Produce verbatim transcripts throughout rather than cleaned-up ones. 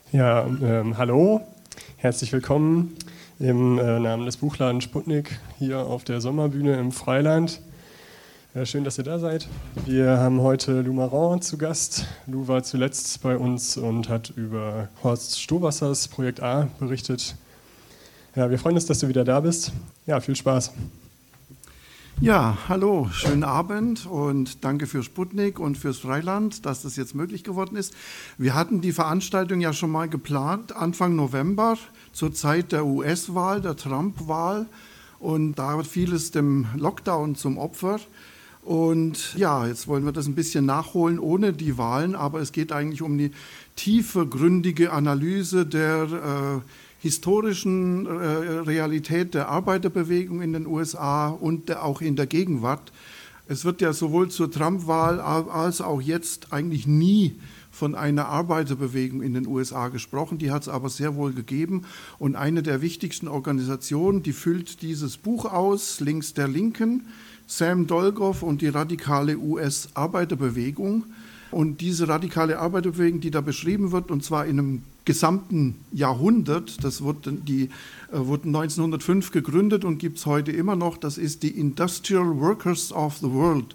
Ja, ähm, hallo, herzlich willkommen im äh, Namen des Buchladens Sputnik hier auf der Sommerbühne im Freiland. Ja, schön, dass ihr da seid. Wir haben heute Lou Marant zu Gast. Lou war zuletzt bei uns und hat über Horst Stohwassers Projekt A berichtet. Ja, wir freuen uns, dass du wieder da bist. Ja, viel Spaß. Ja, hallo, schönen Abend und danke für Sputnik und fürs Freiland, dass das jetzt möglich geworden ist. Wir hatten die Veranstaltung ja schon mal geplant, Anfang November, zur Zeit der U S-Wahl, der Trump-Wahl, und da fiel es dem Lockdown zum Opfer. Und ja, jetzt wollen wir das ein bisschen nachholen ohne die Wahlen, aber es geht eigentlich um die tiefe, gründige Analyse der äh, historischen äh, Realität der Arbeiterbewegung in den U S A und der, auch in der Gegenwart. Es wird ja sowohl zur Trump-Wahl als auch jetzt eigentlich nie von einer Arbeiterbewegung in den U S A gesprochen. Die hat es aber sehr wohl gegeben. Und eine der wichtigsten Organisationen, die füllt dieses Buch aus, links der Linken, Sam Dolgoff und die radikale U S-Arbeiterbewegung. Und diese radikale Arbeiterbewegung, die da beschrieben wird, und zwar in einem gesamten Jahrhundert, das wurde, die, äh, wurde neunzehnhundertfünf gegründet und gibt es heute immer noch, das ist die Industrial Workers of the World,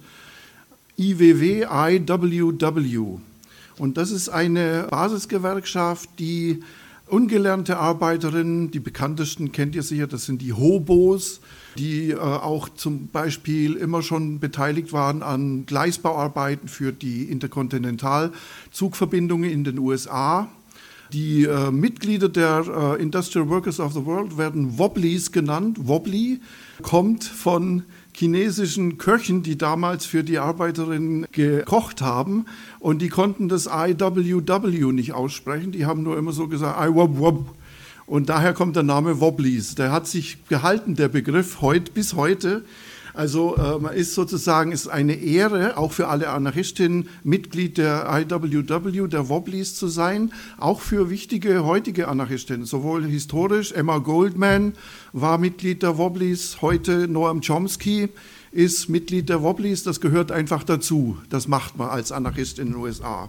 I W W, I W W. Und das ist eine Basisgewerkschaft, die ungelernte Arbeiterinnen, die bekanntesten kennt ihr sicher, das sind die Hobos, die äh, auch zum Beispiel immer schon beteiligt waren an Gleisbauarbeiten für die Interkontinentalzugverbindungen in den U S A. Die äh, Mitglieder der äh, Industrial Workers of the World werden Wobblies genannt. Wobbly kommt von chinesischen Köchen, die damals für die Arbeiterinnen gekocht haben, und die konnten das I W W nicht aussprechen. Die haben nur immer so gesagt, I wob wob. Und daher kommt der Name Wobblies. Der hat sich gehalten, der Begriff, heut, bis heute. Also äh, man ist sozusagen, ist eine Ehre, auch für alle Anarchistinnen, Mitglied der I W W, der Wobblies zu sein, auch für wichtige heutige Anarchistinnen, sowohl historisch. Emma Goldman war Mitglied der Wobblies, heute Noam Chomsky ist Mitglied der Wobblies, das gehört einfach dazu. Das macht man als Anarchist in den U S A.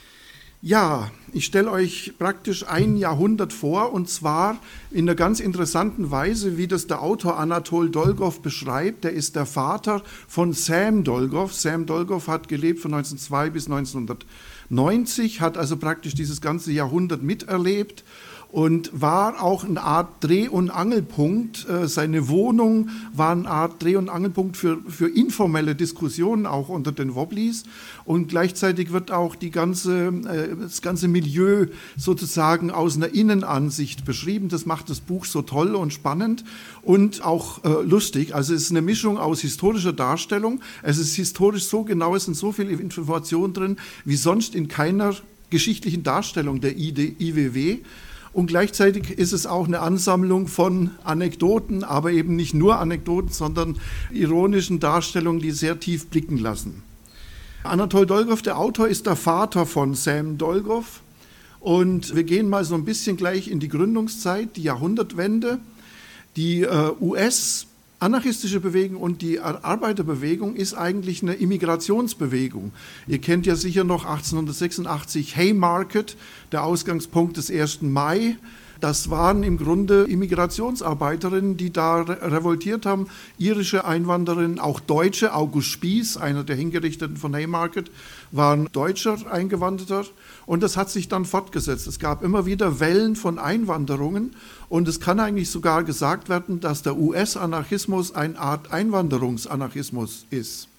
Ja, ich stelle euch praktisch ein Jahrhundert vor, und zwar in einer ganz interessanten Weise, wie das der Autor Anatol Dolgoff beschreibt. Der ist der Vater von Sam Dolgoff. Sam Dolgoff hat gelebt von neunzehnhundertzwei bis neunzehnhundertneunzig, hat also praktisch dieses ganze Jahrhundert miterlebt und war auch eine Art Dreh- und Angelpunkt. Seine Wohnung war eine Art Dreh- und Angelpunkt für, für informelle Diskussionen auch unter den Wobblies. Und gleichzeitig wird auch die ganze, das ganze Milieu sozusagen aus einer Innenansicht beschrieben. Das macht das Buch so toll und spannend und auch äh, lustig. Also es ist eine Mischung aus historischer Darstellung. Es ist historisch so genau, es sind so viele Informationen drin, wie sonst in keiner geschichtlichen Darstellung der I W W. Und gleichzeitig ist es auch eine Ansammlung von Anekdoten, aber eben nicht nur Anekdoten, sondern ironischen Darstellungen, die sehr tief blicken lassen. Anatol Dolgoff, der Autor, ist der Vater von Sam Dolgoff. Und wir gehen mal so ein bisschen gleich in die Gründungszeit, die Jahrhundertwende. Die äh, U S-anarchistische Bewegung und die Arbeiterbewegung ist eigentlich eine Immigrationsbewegung. Ihr kennt ja sicher noch achtzehnhundertsechsundachtzig Haymarket, der Ausgangspunkt des ersten Mai. Das waren im Grunde Immigrationsarbeiterinnen, die da revoltiert haben, irische Einwandererinnen, auch Deutsche. August Spieß, einer der Hingerichteten von Haymarket, war ein deutscher Eingewanderter. Und das hat sich dann fortgesetzt. Es gab immer wieder Wellen von Einwanderungen. Und es kann eigentlich sogar gesagt werden, dass der U S-Anarchismus eine Art Einwanderungsanarchismus ist.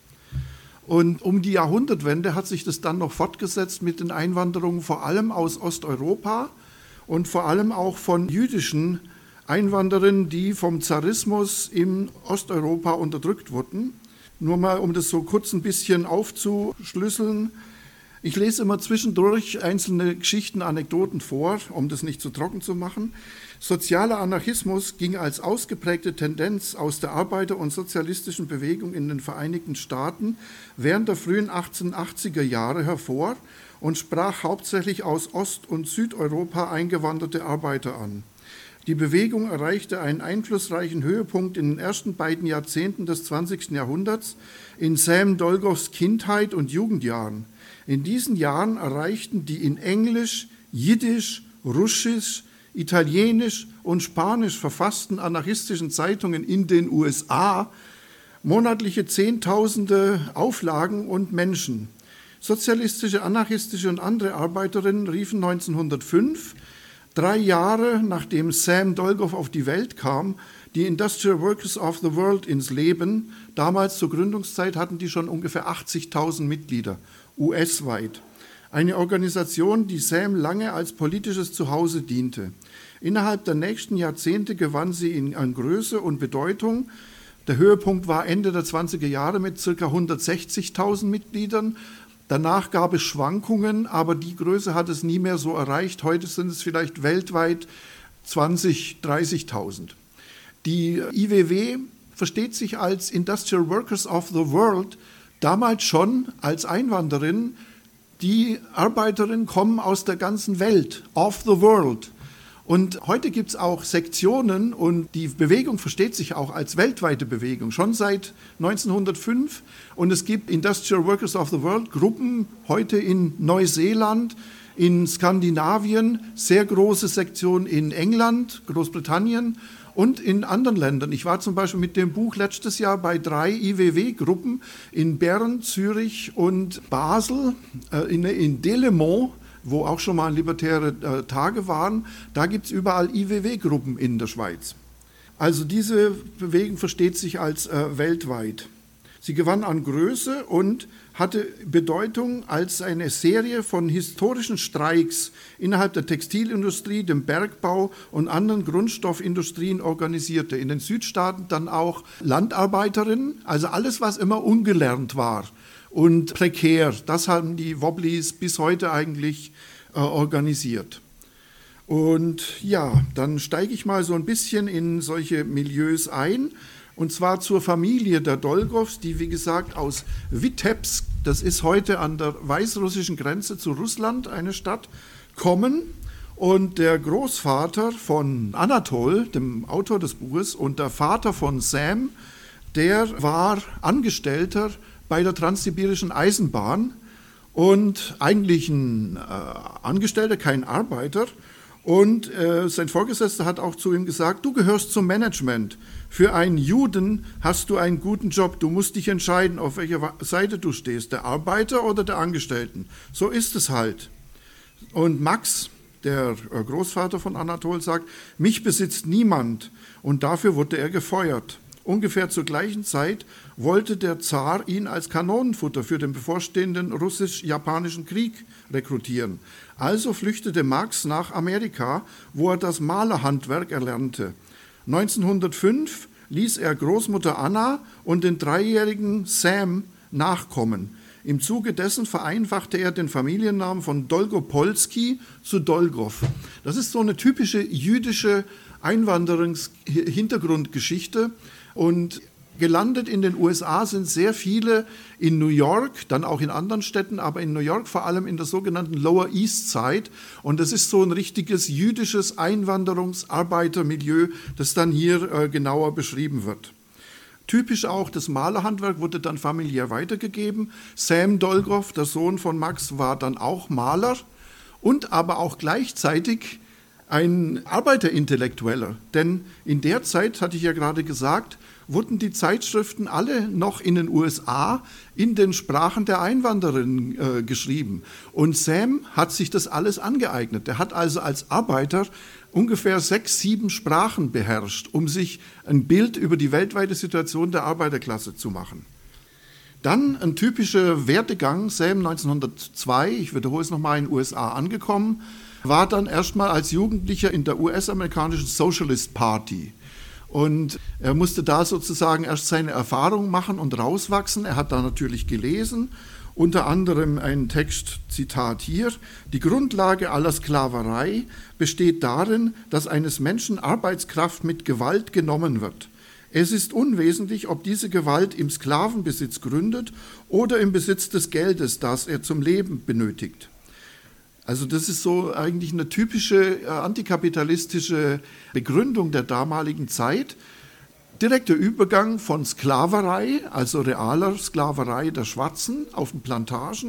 Und um die Jahrhundertwende hat sich das dann noch fortgesetzt mit den Einwanderungen, vor allem aus Osteuropa und vor allem auch von jüdischen Einwanderern, die vom Zarismus in Osteuropa unterdrückt wurden. Nur mal, um das so kurz ein bisschen aufzuschlüsseln. Ich lese immer zwischendurch einzelne Geschichten, Anekdoten vor, um das nicht zu trocken zu machen. Sozialer Anarchismus ging als ausgeprägte Tendenz aus der Arbeiter- und sozialistischen Bewegung in den Vereinigten Staaten während der frühen achtzehnhundertachtziger Jahre hervor und sprach hauptsächlich aus Ost- und Südeuropa eingewanderte Arbeiter an. Die Bewegung erreichte einen einflussreichen Höhepunkt in den ersten beiden Jahrzehnten des zwanzigsten Jahrhunderts, in Sam Dolgoffs Kindheit und Jugendjahren. In diesen Jahren erreichten die in Englisch, Jiddisch Russisch, Italienisch und Spanisch verfassten anarchistischen Zeitungen in den U S A monatliche Zehntausende Auflagen und Menschen. Sozialistische, anarchistische und andere Arbeiterinnen riefen neunzehnhundertfünf, drei Jahre nachdem Sam Dolgoff auf die Welt kam, die Industrial Workers of the World ins Leben. Damals zur Gründungszeit hatten die schon ungefähr achtzigtausend Mitglieder, U S-weit. Eine Organisation, die Sam lange als politisches Zuhause diente. Innerhalb der nächsten Jahrzehnte gewann sie in, an Größe und Bedeutung. Der Höhepunkt war Ende der zwanziger Jahre mit ca. hundertsechzigtausend Mitgliedern. Danach gab es Schwankungen, aber die Größe hat es nie mehr so erreicht. Heute sind es vielleicht weltweit zwanzigtausend, dreißigtausend. Die I W W versteht sich als Industrial Workers of the World, damals schon als Einwanderin. Die Arbeiterinnen kommen aus der ganzen Welt, of the world. Und heute gibt es auch Sektionen und die Bewegung versteht sich auch als weltweite Bewegung, schon seit neunzehnhundertfünf. Und es gibt Industrial Workers of the World Gruppen, heute in Neuseeland, in Skandinavien, sehr große Sektionen in England, Großbritannien und in anderen Ländern. Ich war zum Beispiel mit dem Buch letztes Jahr bei drei I W W-Gruppen in Bern, Zürich und Basel, äh, in, in Delemont, wo auch schon mal libertäre äh, Tage waren. Da gibt es überall I W W-Gruppen in der Schweiz. Also diese Bewegung versteht sich als äh, weltweit. Sie gewann an Größe und hatte Bedeutung als eine Serie von historischen Streiks innerhalb der Textilindustrie, dem Bergbau und anderen Grundstoffindustrien organisierte. In den Südstaaten dann auch Landarbeiterinnen, also alles, was immer ungelernt war und prekär. Das haben die Wobblies bis heute eigentlich äh, organisiert. Und ja, dann steige ich mal so ein bisschen in solche Milieus ein. Und zwar zur Familie der Dolgoffs, die wie gesagt aus Witebsk, das ist heute an der weißrussischen Grenze zu Russland, eine Stadt, kommen. Und der Großvater von Anatol, dem Autor des Buches, und der Vater von Sam, der war Angestellter bei der Transsibirischen Eisenbahn und eigentlich ein äh, Angestellter, kein Arbeiter. Und äh, sein Vorgesetzter hat auch zu ihm gesagt, du gehörst zum Management. Für einen Juden hast du einen guten Job. Du musst dich entscheiden, auf welcher Seite du stehst, der Arbeiter oder der Angestellten. So ist es halt. Und Max, der Großvater von Anatol, sagt, mich besitzt niemand. Und dafür wurde er gefeuert. Ungefähr zur gleichen Zeit wollte der Zar ihn als Kanonenfutter für den bevorstehenden russisch-japanischen Krieg rekrutieren. Also flüchtete Max nach Amerika, wo er das Malerhandwerk erlernte. neunzehnhundertfünf ließ er Großmutter Anna und den dreijährigen Sam nachkommen. Im Zuge dessen vereinfachte er den Familiennamen von Dolgopolski zu Dolgoff. Das ist so eine typische jüdische Einwanderungshintergrundgeschichte. Und gelandet in den U S A sind sehr viele in New York, dann auch in anderen Städten, aber in New York vor allem in der sogenannten Lower East Side. Und das ist so ein richtiges jüdisches Einwanderungsarbeitermilieu, das dann hier äh, genauer beschrieben wird. Typisch auch das Malerhandwerk wurde dann familiär weitergegeben. Sam Dolgoff, der Sohn von Max, war dann auch Maler und aber auch gleichzeitig ein Arbeiterintellektueller. Denn in der Zeit, hatte ich ja gerade gesagt, wurden die Zeitschriften alle noch in den U S A in den Sprachen der Einwandererinnen äh, geschrieben. Und Sam hat sich das alles angeeignet. Er hat also als Arbeiter ungefähr sechs, sieben Sprachen beherrscht, um sich ein Bild über die weltweite Situation der Arbeiterklasse zu machen. Dann ein typischer Werdegang, Sam neunzehnhundertzwei, ich wiederhole es nochmal, in den U S A angekommen, war dann erstmal als Jugendlicher in der U S-amerikanischen Socialist Party. Und er musste da sozusagen erst seine Erfahrung machen und rauswachsen. Er hat da natürlich gelesen, unter anderem einen Text, Zitat hier, die Grundlage aller Sklaverei besteht darin, dass eines Menschen Arbeitskraft mit Gewalt genommen wird. Es ist unwesentlich, ob diese Gewalt im Sklavenbesitz gründet oder im Besitz des Geldes, das er zum Leben benötigt. Also das ist so eigentlich eine typische äh, antikapitalistische Begründung der damaligen Zeit. Direkter Übergang von Sklaverei, also realer Sklaverei der Schwarzen auf den Plantagen,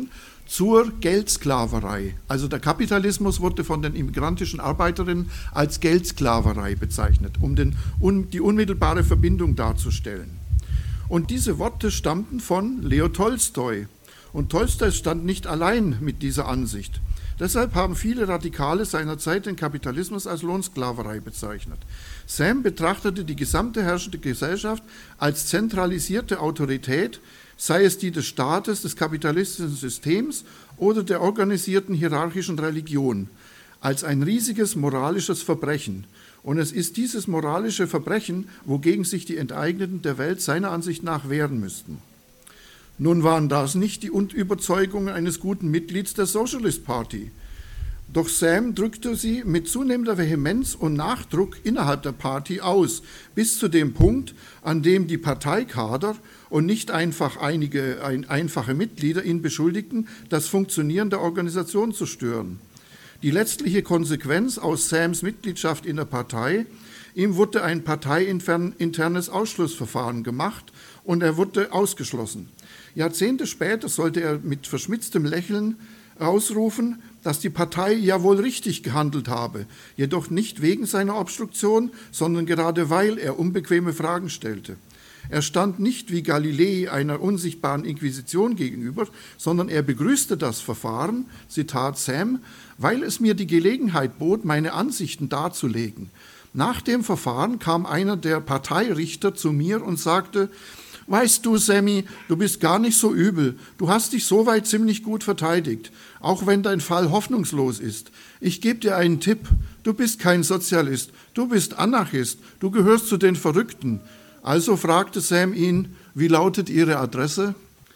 zur Geldsklaverei. Also der Kapitalismus wurde von den immigrantischen Arbeiterinnen als Geldsklaverei bezeichnet, um den, um die unmittelbare Verbindung darzustellen. Und diese Worte stammten von Leo Tolstoi. Und Tolstoi stand nicht allein mit dieser Ansicht. Deshalb haben viele Radikale seiner Zeit den Kapitalismus als Lohnsklaverei bezeichnet. Sam betrachtete die gesamte herrschende Gesellschaft als zentralisierte Autorität, sei es die des Staates, des kapitalistischen Systems oder der organisierten hierarchischen Religion, als ein riesiges moralisches Verbrechen. Und es ist dieses moralische Verbrechen, wogegen sich die Enteigneten der Welt seiner Ansicht nach wehren müssten. Nun waren das nicht die Überzeugungen eines guten Mitglieds der Socialist Party. Doch Sam drückte sie mit zunehmender Vehemenz und Nachdruck innerhalb der Party aus, bis zu dem Punkt, an dem die Parteikader und nicht einfach einige ein, einfache Mitglieder ihn beschuldigten, das Funktionieren der Organisation zu stören. Die letztliche Konsequenz aus Sams Mitgliedschaft in der Partei: ihm wurde ein parteiinternes Ausschlussverfahren gemacht und er wurde ausgeschlossen. Jahrzehnte später sollte er mit verschmitztem Lächeln ausrufen, dass die Partei ja wohl richtig gehandelt habe, jedoch nicht wegen seiner Obstruktion, sondern gerade weil er unbequeme Fragen stellte. Er stand nicht wie Galilei einer unsichtbaren Inquisition gegenüber, sondern er begrüßte das Verfahren, Zitat Sam, weil es mir die Gelegenheit bot, meine Ansichten darzulegen. Nach dem Verfahren kam einer der Parteirichter zu mir und sagte: Weißt du, Sammy, du bist gar nicht so übel. Du hast dich soweit ziemlich gut verteidigt, auch wenn dein Fall hoffnungslos ist. Ich gebe dir einen Tipp. Du bist kein Sozialist, du bist Anarchist, du gehörst zu den Verrückten. Also fragte Sam ihn: Wie lautet Ihre Adresse?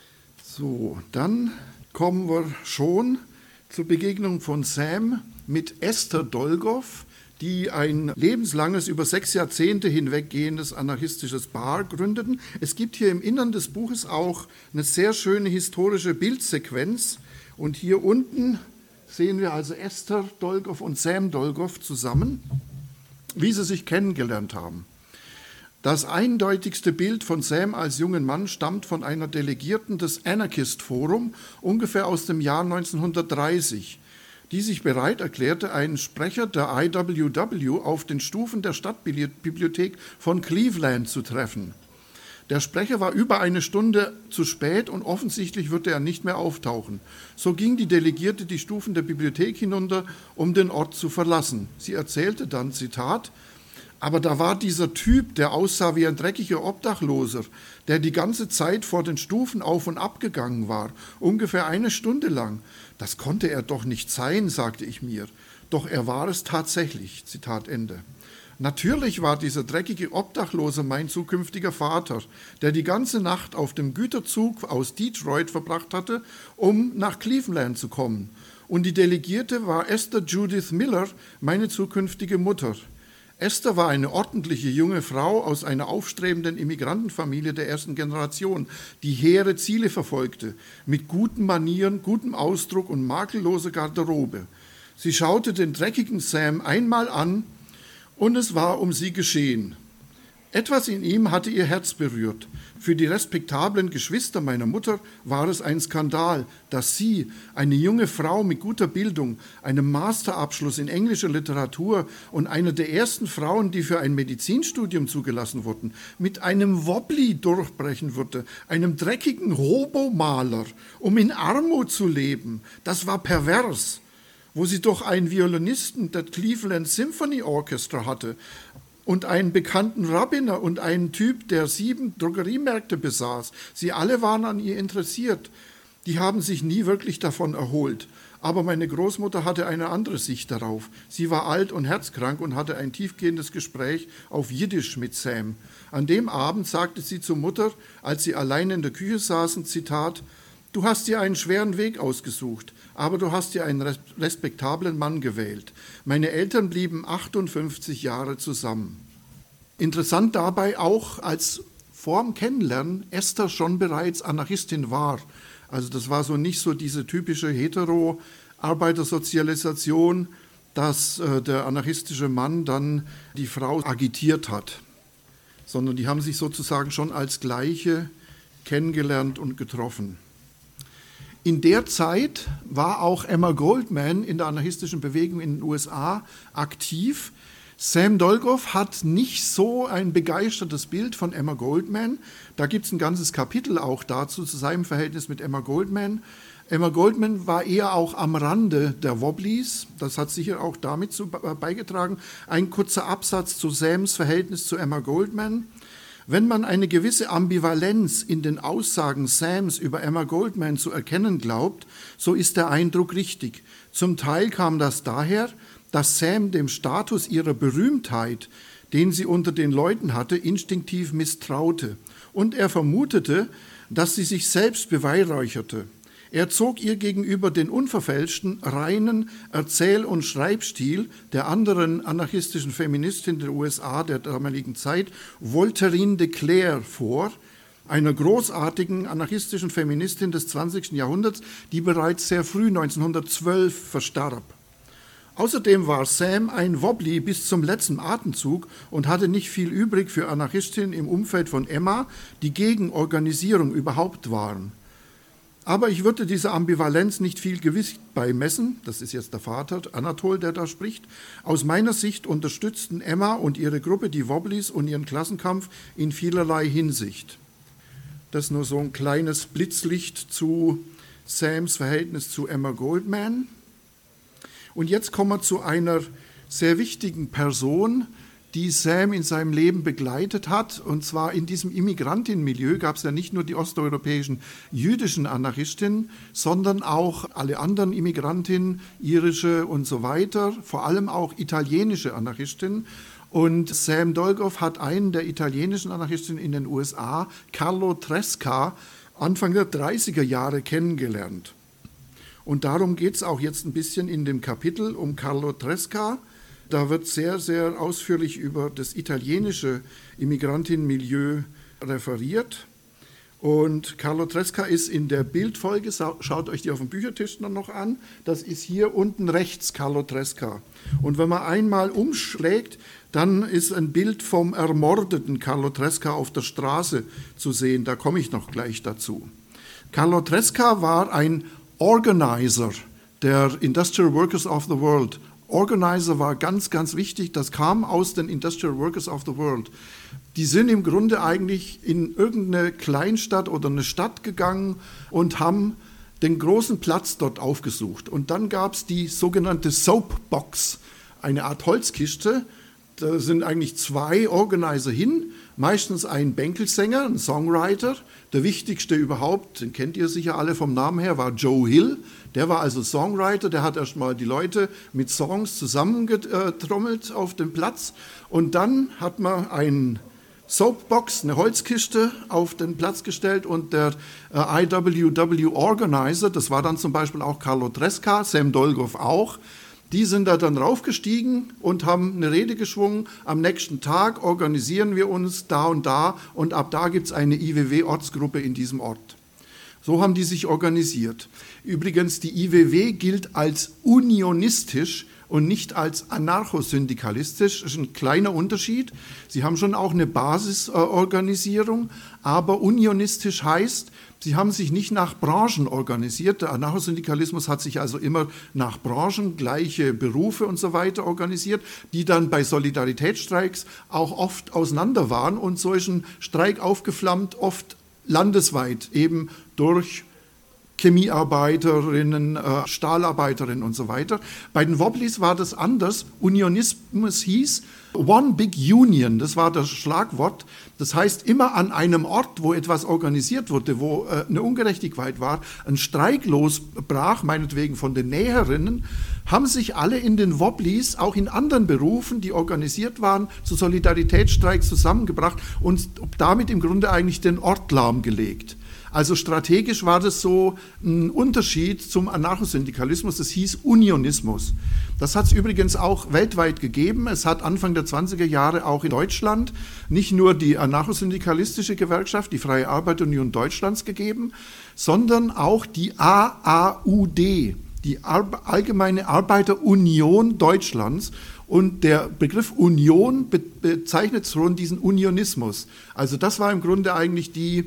So, dann kommen wir schon zur Begegnung von Sam mit Esther Dolgoff, die ein lebenslanges, über sechs Jahrzehnte hinweggehendes anarchistisches Paar gründeten. Es gibt hier im Innern des Buches auch eine sehr schöne historische Bildsequenz. Und hier unten sehen wir also Esther Dolgoff und Sam Dolgoff zusammen, wie sie sich kennengelernt haben. Das eindeutigste Bild von Sam als jungen Mann stammt von einer Delegierten des Anarchist Forum, ungefähr aus dem Jahr neunzehnhundertdreißig. Die sich bereit erklärte, einen Sprecher der I W W auf den Stufen der Stadtbibliothek von Cleveland zu treffen. Der Sprecher war über eine Stunde zu spät und offensichtlich würde er nicht mehr auftauchen. So ging die Delegierte die Stufen der Bibliothek hinunter, um den Ort zu verlassen. Sie erzählte dann, Zitat: Aber da war dieser Typ, der aussah wie ein dreckiger Obdachloser, der die ganze Zeit vor den Stufen auf und ab gegangen war, ungefähr eine Stunde lang. Das konnte er doch nicht sein, sagte ich mir. Doch er war es tatsächlich. Zitat Ende. Natürlich war dieser dreckige Obdachlose mein zukünftiger Vater, der die ganze Nacht auf dem Güterzug aus Detroit verbracht hatte, um nach Cleveland zu kommen. Und die Delegierte war Esther Judith Miller, meine zukünftige Mutter. Esther war eine ordentliche junge Frau aus einer aufstrebenden Immigrantenfamilie der ersten Generation, die hehre Ziele verfolgte, mit guten Manieren, gutem Ausdruck und makelloser Garderobe. Sie schaute den dreckigen Sam einmal an und es war um sie geschehen. Etwas in ihm hatte ihr Herz berührt. Für die respektablen Geschwister meiner Mutter war es ein Skandal, dass sie, eine junge Frau mit guter Bildung, einem Masterabschluss in englischer Literatur und einer der ersten Frauen, die für ein Medizinstudium zugelassen wurden, mit einem Wobbly durchbrechen würde, einem dreckigen Hobomaler, um in Armut zu leben. Das war pervers. Wo sie doch einen Violinisten der Cleveland Symphony Orchestra hatte, und einen bekannten Rabbiner und einen Typ, der sieben Drogeriemärkte besaß. Sie alle waren an ihr interessiert. Die haben sich nie wirklich davon erholt. Aber meine Großmutter hatte eine andere Sicht darauf. Sie war alt und herzkrank und hatte ein tiefgehendes Gespräch auf Jiddisch mit Sam. An dem Abend sagte sie zur Mutter, als sie allein in der Küche saßen, Zitat: Du hast dir einen schweren Weg ausgesucht, aber du hast dir einen respektablen Mann gewählt. Meine Eltern blieben achtundfünfzig Jahre zusammen. Interessant dabei auch, als vor dem Kennenlernen Esther schon bereits Anarchistin war. Also das war so nicht so diese typische Hetero-Arbeitersozialisation, dass äh, der anarchistische Mann dann die Frau agitiert hat, sondern die haben sich sozusagen schon als Gleiche kennengelernt und getroffen. In der Zeit war auch Emma Goldman in der anarchistischen Bewegung in den U S A aktiv. Sam Dolgoff hat nicht so ein begeistertes Bild von Emma Goldman. Da gibt es ein ganzes Kapitel auch dazu, zu seinem Verhältnis mit Emma Goldman. Emma Goldman war eher auch am Rande der Wobblies. Das hat sicher auch damit zu, äh, beigetragen. Ein kurzer Absatz zu Sams Verhältnis zu Emma Goldman. Wenn man eine gewisse Ambivalenz in den Aussagen Sams über Emma Goldman zu erkennen glaubt, so ist der Eindruck richtig. Zum Teil kam das daher, dass Sam dem Status ihrer Berühmtheit, den sie unter den Leuten hatte, instinktiv misstraute. Und er vermutete, dass sie sich selbst beweihräucherte. Er zog ihr gegenüber den unverfälschten, reinen Erzähl- und Schreibstil der anderen anarchistischen Feministin der U S A der damaligen Zeit, Voltairine de Cleyre, vor, einer großartigen anarchistischen Feministin des zwanzigsten Jahrhunderts, die bereits sehr früh neunzehnhundertzwölf verstarb. Außerdem war Sam ein Wobbly bis zum letzten Atemzug und hatte nicht viel übrig für Anarchistinnen im Umfeld von Emma, die gegen Organisierung überhaupt waren. Aber ich würde dieser Ambivalenz nicht viel Gewicht beimessen, das ist jetzt der Vater, Anatol, der da spricht. Aus meiner Sicht unterstützten Emma und ihre Gruppe die Wobblies und ihren Klassenkampf in vielerlei Hinsicht. Das ist nur so ein kleines Blitzlicht zu Sams Verhältnis zu Emma Goldman. Und jetzt kommen wir zu einer sehr wichtigen Person, die Sam in seinem Leben begleitet hat. Und zwar in diesem Immigrantinnenmilieu gab es ja nicht nur die osteuropäischen jüdischen Anarchistinnen, sondern auch alle anderen Immigrantinnen, irische und so weiter, vor allem auch italienische Anarchistinnen. Und Sam Dolgoff hat einen der italienischen Anarchistinnen in den U S A, Carlo Tresca, Anfang der dreißiger Jahre kennengelernt. Und darum geht es auch jetzt ein bisschen in dem Kapitel um Carlo Tresca. Da wird sehr, sehr ausführlich über das italienische Immigrantinnenmilieu referiert. Und Carlo Tresca ist in der Bildfolge, schaut euch die auf dem Büchertisch noch an, das ist hier unten rechts Carlo Tresca. Und wenn man einmal umschlägt, dann ist ein Bild vom ermordeten Carlo Tresca auf der Straße zu sehen. Da komme ich noch gleich dazu. Carlo Tresca war ein Organizer der Industrial Workers of the World. Organizer war ganz, ganz wichtig. Das kam aus den Industrial Workers of the World. Die sind im Grunde eigentlich in irgendeine Kleinstadt oder eine Stadt gegangen und haben den großen Platz dort aufgesucht. Und dann gab es die sogenannte Soapbox, eine Art Holzkiste. Da sind eigentlich zwei Organizer hin, meistens ein Bänkelsänger, ein Songwriter. Der wichtigste überhaupt, den kennt ihr sicher alle vom Namen her, war Joe Hill. Der war also Songwriter, der hat erstmal die Leute mit Songs zusammengetrommelt auf dem Platz. Und dann hat man einen Soapbox, eine Holzkiste auf den Platz gestellt und der äh, I W W Organizer, das war dann zum Beispiel auch Carlo Tresca, Sam Dolgoff auch, die sind da dann raufgestiegen und haben eine Rede geschwungen. Am nächsten Tag organisieren wir uns da und da und ab da gibt es eine I W W-Ortsgruppe in diesem Ort. So haben die sich organisiert. Übrigens, die I W W gilt als unionistisch und nicht als anarchosyndikalistisch. Das ist ein kleiner Unterschied. Sie haben schon auch eine Basisorganisierung, aber unionistisch heißt, sie haben sich nicht nach Branchen organisiert. Der Anarchosyndikalismus hat sich also immer nach Branchen, gleiche Berufe und so weiter organisiert, die dann bei Solidaritätsstreiks auch oft auseinander waren und solchen Streik aufgeflammt, oft landesweit, eben durch Chemiearbeiterinnen, äh, Stahlarbeiterinnen und so weiter. Bei den Wobblies war das anders. Unionismus hieß One Big Union, das war das Schlagwort. Das heißt, immer an einem Ort, wo etwas organisiert wurde, wo äh, eine Ungerechtigkeit war, ein Streik losbrach, meinetwegen von den Näherinnen, haben sich alle in den Wobblies, auch in anderen Berufen, die organisiert waren, zu Solidaritätsstreiks zusammengebracht und damit im Grunde eigentlich den Ort lahmgelegt. Also strategisch war das so ein Unterschied zum Anarchosyndikalismus, das hieß Unionismus. Das hat es übrigens auch weltweit gegeben. Es hat Anfang der zwanziger Jahre auch in Deutschland nicht nur die anarchosyndikalistische Gewerkschaft, die Freie Arbeiterunion Deutschlands gegeben, sondern auch die A A U D, die Allgemeine Arbeiterunion Deutschlands. Und der Begriff Union be- bezeichnet schon diesen Unionismus. Also das war im Grunde eigentlich die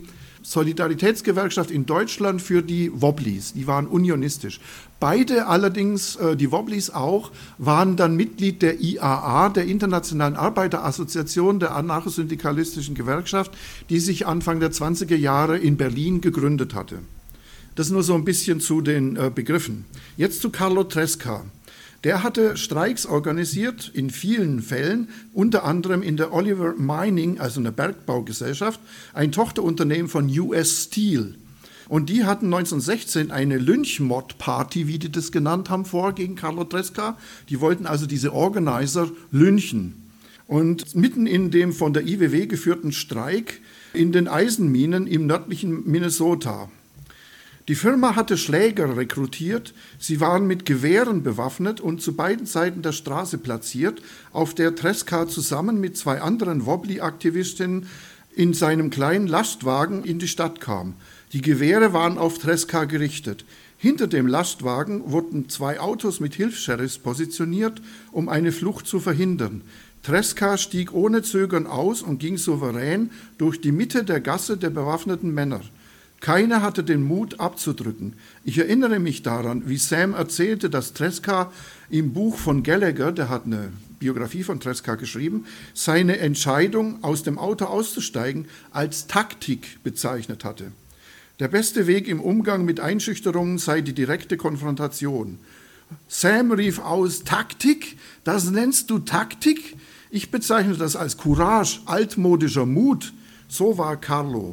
Solidaritätsgewerkschaft in Deutschland für die Wobblies, die waren unionistisch. Beide allerdings, die Wobblies auch, waren dann Mitglied der I A A, der Internationalen Arbeiterassoziation der anarchosyndikalistischen Gewerkschaft, die sich Anfang der zwanziger Jahre in Berlin gegründet hatte. Das nur so ein bisschen zu den Begriffen. Jetzt zu Carlo Tresca. Der hatte Streiks organisiert in vielen Fällen, unter anderem in der Oliver Mining, also einer Bergbaugesellschaft, ein Tochterunternehmen von U S Steel. Und die hatten neunzehnhundertsechzehn eine Lynchmob-Party, wie die das genannt haben, vor gegen Carlo Tresca. Die wollten also diese Organizer lynchen. Und mitten in dem von der I W W geführten Streik in den Eisenminen im nördlichen Minnesota. Die Firma hatte Schläger rekrutiert, sie waren mit Gewehren bewaffnet und zu beiden Seiten der Straße platziert, auf der Tresca zusammen mit zwei anderen Wobbly-Aktivistinnen in seinem kleinen Lastwagen in die Stadt kam. Die Gewehre waren auf Tresca gerichtet. Hinter dem Lastwagen wurden zwei Autos mit Hilfs-Sheriffs positioniert, um eine Flucht zu verhindern. Tresca stieg ohne Zögern aus und ging souverän durch die Mitte der Gasse der bewaffneten Männer. Keiner hatte den Mut abzudrücken. Ich erinnere mich daran, wie Sam erzählte, dass Tresca im Buch von Gallagher, der hat eine Biografie von Tresca geschrieben, seine Entscheidung, aus dem Auto auszusteigen, als Taktik bezeichnet hatte. Der beste Weg im Umgang mit Einschüchterungen sei die direkte Konfrontation. Sam rief aus, Taktik? Das nennst du Taktik? Ich bezeichne das als Courage, altmodischer Mut. So war Carlo.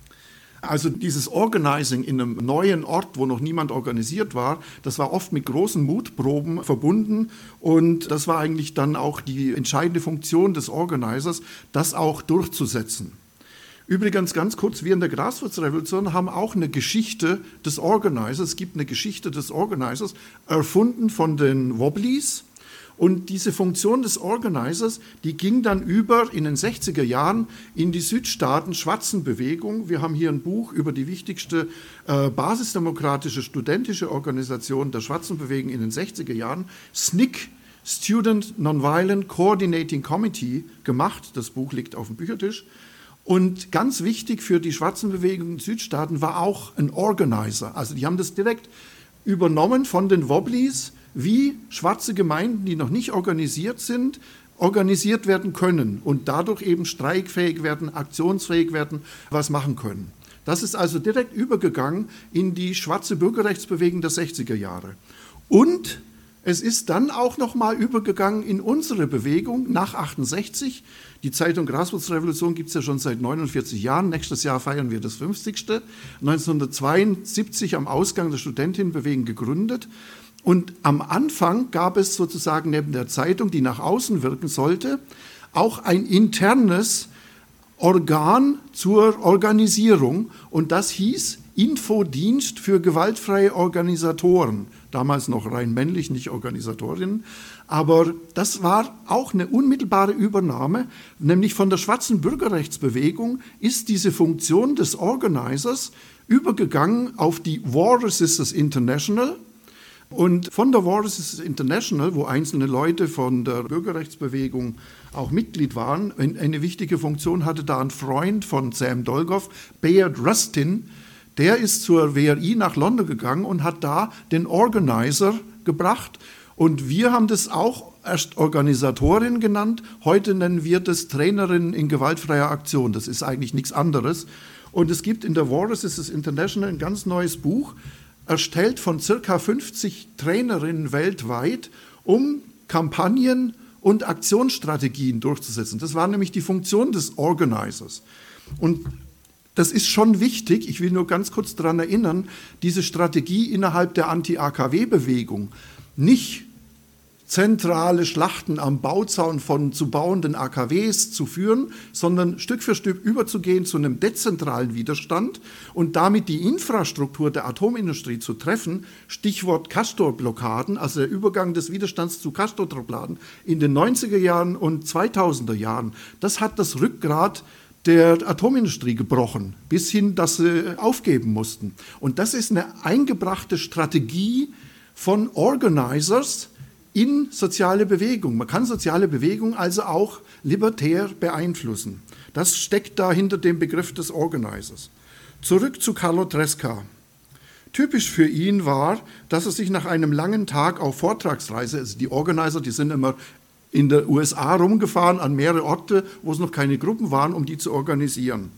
Also dieses Organizing in einem neuen Ort, wo noch niemand organisiert war, das war oft mit großen Mutproben verbunden und das war eigentlich dann auch die entscheidende Funktion des Organizers, das auch durchzusetzen. Übrigens ganz kurz, wir in der Graswurzelrevolution haben auch eine Geschichte des Organizers, es gibt eine Geschichte des Organizers, erfunden von den Wobblies. Und diese Funktion des Organizers, die ging dann über in den sechziger Jahren in die Südstaaten-Schwarzenbewegung. Wir haben hier ein Buch über die wichtigste äh, basisdemokratische studentische Organisation der Schwarzenbewegung in den sechziger Jahren, S N C C, Student Nonviolent Coordinating Committee, gemacht. Das Buch liegt auf dem Büchertisch. Und ganz wichtig für die Schwarzenbewegung in den Südstaaten war auch ein Organizer. Also die haben das direkt übernommen von den Wobblies, wie schwarze Gemeinden, die noch nicht organisiert sind, organisiert werden können und dadurch eben streikfähig werden, aktionsfähig werden, was machen können. Das ist also direkt übergegangen in die schwarze Bürgerrechtsbewegung der sechziger Jahre. Und es ist dann auch nochmal übergegangen in unsere Bewegung nach achtundsechzig. Die Zeitung Graswurzelrevolution gibt es ja schon seit neunundvierzig Jahren. Nächstes Jahr feiern wir das fünfzigste. neunzehnhundertzweiundsiebzig am Ausgang der Studentinnenbewegung gegründet. Und am Anfang gab es sozusagen neben der Zeitung, die nach außen wirken sollte, auch ein internes Organ zur Organisierung. Und das hieß Infodienst für gewaltfreie Organisatoren. Damals noch rein männlich, nicht Organisatorinnen. Aber das war auch eine unmittelbare Übernahme, nämlich von der schwarzen Bürgerrechtsbewegung ist diese Funktion des Organizers übergegangen auf die War Resisters International. Und von der War Resisters International, wo einzelne Leute von der Bürgerrechtsbewegung auch Mitglied waren, eine wichtige Funktion hatte da ein Freund von Sam Dolgoff, Bayard Rustin, der ist zur W R I nach London gegangen und hat da den Organizer gebracht. Und wir haben das auch erst Organisatorin genannt, heute nennen wir das Trainerin in gewaltfreier Aktion. Das ist eigentlich nichts anderes. Und es gibt in der War Resisters International ein ganz neues Buch, erstellt von circa fünfzig Trainerinnen weltweit, um Kampagnen und Aktionsstrategien durchzusetzen. Das war nämlich die Funktion des Organizers. Und das ist schon wichtig, ich will nur ganz kurz daran erinnern, diese Strategie innerhalb der Anti-A K W-Bewegung, nicht zentrale Schlachten am Bauzaun von zu bauenden A K Ws zu führen, sondern Stück für Stück überzugehen zu einem dezentralen Widerstand und damit die Infrastruktur der Atomindustrie zu treffen, Stichwort Castor-Blockaden, also der Übergang des Widerstands zu Castor-Blockaden in den neunziger Jahren und zweitausender Jahren, das hat das Rückgrat der Atomindustrie gebrochen, bis hin, dass sie aufgeben mussten. Und das ist eine eingebrachte Strategie von Organizers in soziale Bewegung. Man kann soziale Bewegung also auch libertär beeinflussen. Das steckt da hinter dem Begriff des Organizers. Zurück zu Carlo Tresca. Typisch für ihn war, dass er sich nach einem langen Tag auf Vortragsreise, also die Organizer, die sind immer in der U S A rumgefahren an mehrere Orte, wo es noch keine Gruppen waren, um die zu organisieren,